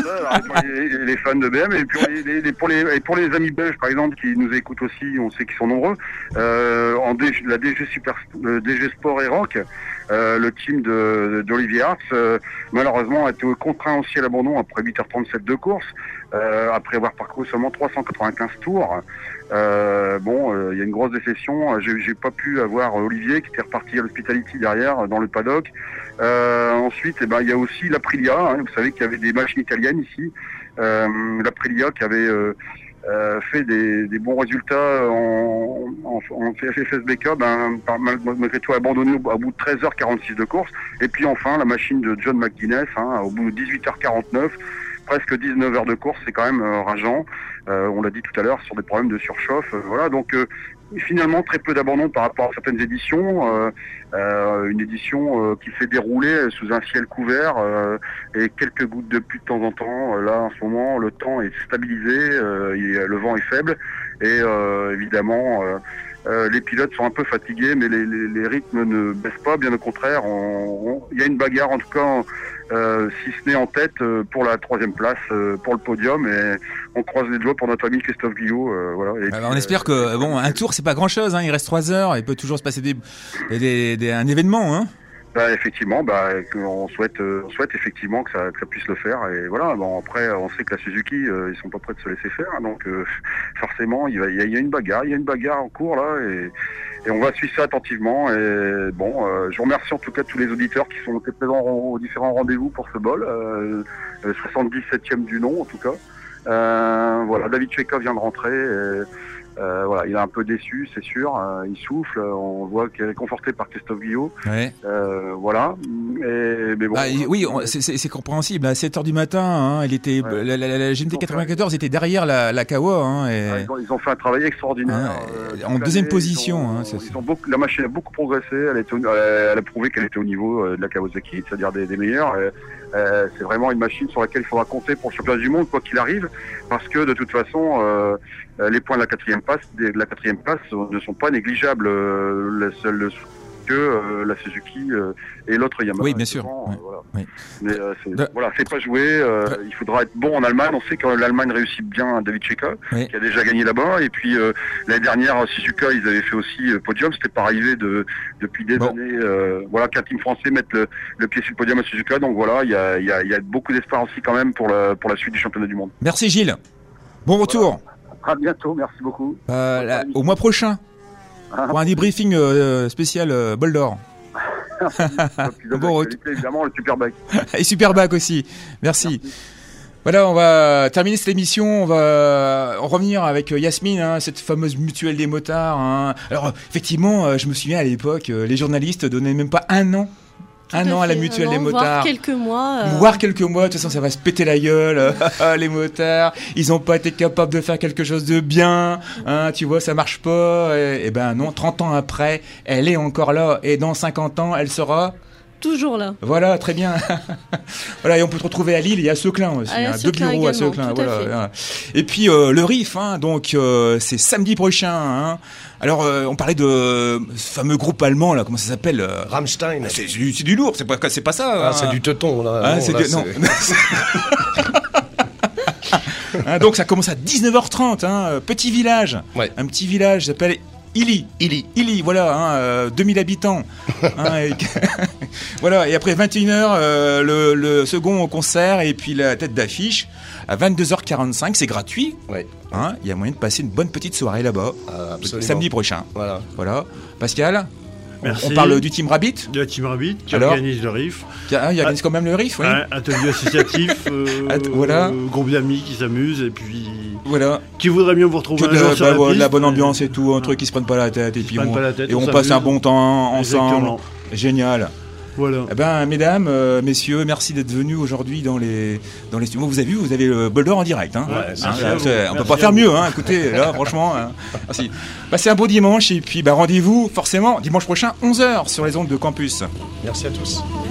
ça, les, les fans de B M, et puis les, les, pour, les, et pour les amis belges par exemple qui nous écoutent aussi, on sait qu'ils sont nombreux, euh, en D G, la D G Super, euh, D G Sport et Rock, euh, le team de, d'Olivier Hartz, euh, malheureusement a été contraint aussi à l'abandon après huit heures trente-sept de course, euh, après avoir parcouru seulement trois cent quatre-vingt-quinze tours. Euh, bon, il euh, y a une grosse déception. J'ai, j'ai pas pu avoir Olivier qui était reparti à l'Hospitality derrière dans le paddock. Euh, ensuite, eh ben il y a aussi l'Aprilia. Hein, vous savez qu'il y avait des machines italiennes ici. Euh, L'Aprilia qui avait euh, euh, fait des, des bons résultats en, en, en F S B K, ben, par, malgré tout abandonné au, au bout de treize heures quarante-six de course. Et puis enfin la machine de John McGuinness, hein, au bout de dix-huit heures quarante-neuf. Presque dix-neuf heures de course, c'est quand même euh, rageant. Euh, on l'a dit tout à l'heure sur des problèmes de surchauffe. Euh, voilà, donc euh, finalement très peu d'abandon par rapport à certaines éditions. Euh, euh, une édition euh, qui s'est déroulée sous un ciel couvert euh, et quelques gouttes de pluie de temps en temps. Euh, là, en ce moment, le temps est stabilisé, euh, et, le vent est faible et euh, évidemment. Euh, Euh, les pilotes sont un peu fatigués, mais les, les, les rythmes ne baissent pas, bien au contraire. Il y a une bagarre, en tout cas, euh, si ce n'est en tête, euh, pour la troisième place, euh, pour le podium, et on croise les doigts pour notre ami Christophe Guillot. Euh, voilà. Et ah puis, bah on espère que bon, un tour, c'est pas grand-chose. Hein, il reste trois heures, il peut toujours se passer des, des, des un événement. Hein. Bah, effectivement, bah, on souhaite, euh, on souhaite effectivement que ça, que ça puisse le faire. Et voilà. Bon, après, on sait que la Suzuki, euh, ils sont pas prêts de se laisser faire. Donc, euh, forcément, il, va, il, y a, il y a une bagarre, il y a une bagarre en cours là, et, et on va suivre ça attentivement. Et bon, euh, je vous remercie en tout cas tous les auditeurs qui sont été présents aux différents rendez-vous pour ce bol, euh, soixante-dix-septième du nom en tout cas. Euh, voilà, David Cheka vient de rentrer. Et, Euh, voilà, il est un peu déçu, c'est sûr. Euh, il souffle. On voit qu'il est réconforté par Christophe Guillot. Ouais. Euh, voilà. Et, mais bon. Ah, oui, on, c'est, c'est, c'est compréhensible. À sept heures du matin, hein, elle était, ouais. la, la, la, la G M T quatre-vingt-quatorze était derrière la, la Kawa. Hein, et... ouais, ils, ont, ils ont fait un travail extraordinaire. Ouais, euh, en deuxième position. Ils ont, hein, c'est, ils ont beaucoup, la machine a beaucoup progressé. Elle, était, elle a prouvé qu'elle était au niveau de la Kawasaki, c'est-à-dire des, des meilleurs. Et, Euh, c'est vraiment une machine sur laquelle il faudra compter pour le championnat du monde, quoi qu'il arrive, parce que de toute façon, euh, les points de la quatrième place, de la quatrième place ne sont pas négligeables. Le seul que euh, la Suzuki euh, et l'autre Yamaha. Oui, bien sûr. Devant, Ouais. euh, voilà. Oui. Mais euh, c'est, De... voilà, c'est pas joué. Euh, ouais. Il faudra être bon en Allemagne. On sait que l'Allemagne réussit bien à David Cheika, oui. qui a déjà gagné là-bas. Et puis euh, l'année dernière, Suzuka, ils avaient fait aussi euh, podium. C'était pas arrivé de, depuis des bon. années. Euh, voilà, qu'un team français mette le, le pied sur le podium à Suzuka. Donc voilà, il y a, y, a, y a beaucoup d'espoir aussi quand même pour la, pour la suite du championnat du monde. Merci Gilles. Bon retour. Voilà. À bientôt. Merci beaucoup. Euh, la, au mois prochain. Pour un debriefing euh, spécial euh, Bol d'Or. Bon retour. Évidemment, le Superbike. Et Superbike aussi. Merci. Merci. Voilà, on va terminer cette émission. On va revenir avec Yasmine, hein, cette fameuse mutuelle des motards. Hein. Alors, effectivement, je me souviens à l'époque, les journalistes donnaient même pas un an. Tout un an à, à la mutuelle an, des motards. Voire quelques mois. Euh... Voire quelques mois. De toute façon, ça va se péter la gueule. Les motards, ils n'ont pas été capables de faire quelque chose de bien. Hein, tu vois, ça marche pas. Et, et ben non, trente ans après, elle est encore là. Et dans cinquante ans, elle sera... toujours là. Voilà, très bien. Voilà, et on peut te retrouver à Lille et à Seclin aussi. Ah, hein, deux bureaux à Seclin. Voilà, voilà. Et puis euh, le R I F, hein, donc euh, c'est samedi prochain. Hein. Alors, euh, on parlait de ce fameux groupe allemand là, comment ça s'appelle euh... Rammstein. C'est, c'est, c'est du lourd, c'est pas, c'est pas ça. Ah, hein. C'est du teuton là. Ah, non, c'est là, du... c'est... non. Hein, donc ça commence à dix-neuf heures trente. Hein, petit village, ouais. Un petit village s'appelle Illy, Illy, Illy, voilà, hein, euh, deux mille habitants. Hein, et... voilà, et après vingt et une heures, euh, le, le second concert et puis la tête d'affiche. À vingt-deux heures quarante-cinq, c'est gratuit. Ouais. Hein, il y a moyen de passer une bonne petite soirée là-bas. Ah, samedi prochain. Voilà. Voilà. Pascal, merci. On parle du Team Rabbit. De la Team Rabbit qui Alors, organise le R I F. Qui ah, il organise quand même le R I F, oui. Un atelier associatif, euh, At- voilà. euh, groupe d'amis qui s'amusent et puis voilà. Qui voudrait mieux vous retrouver que un de, jour bah, sur la, bah, piste, de la bonne ambiance mais... et tout, un truc qui se prenne pas la tête et puis on, la tête, et on, on passe un bon temps ensemble. Exactement. Génial. Voilà. Eh ben, mesdames, euh, messieurs, merci d'être venus aujourd'hui dans les dans les studios. Vous avez vu, vous avez le Bol d'Or en direct. Hein. Ouais, hein, là, vous, on peut pas faire mieux. Hein. Écoutez, là, franchement, hein. Merci. Passez un beau dimanche et puis bah, rendez-vous forcément dimanche prochain onze heures sur les ondes de Campus. Merci à tous.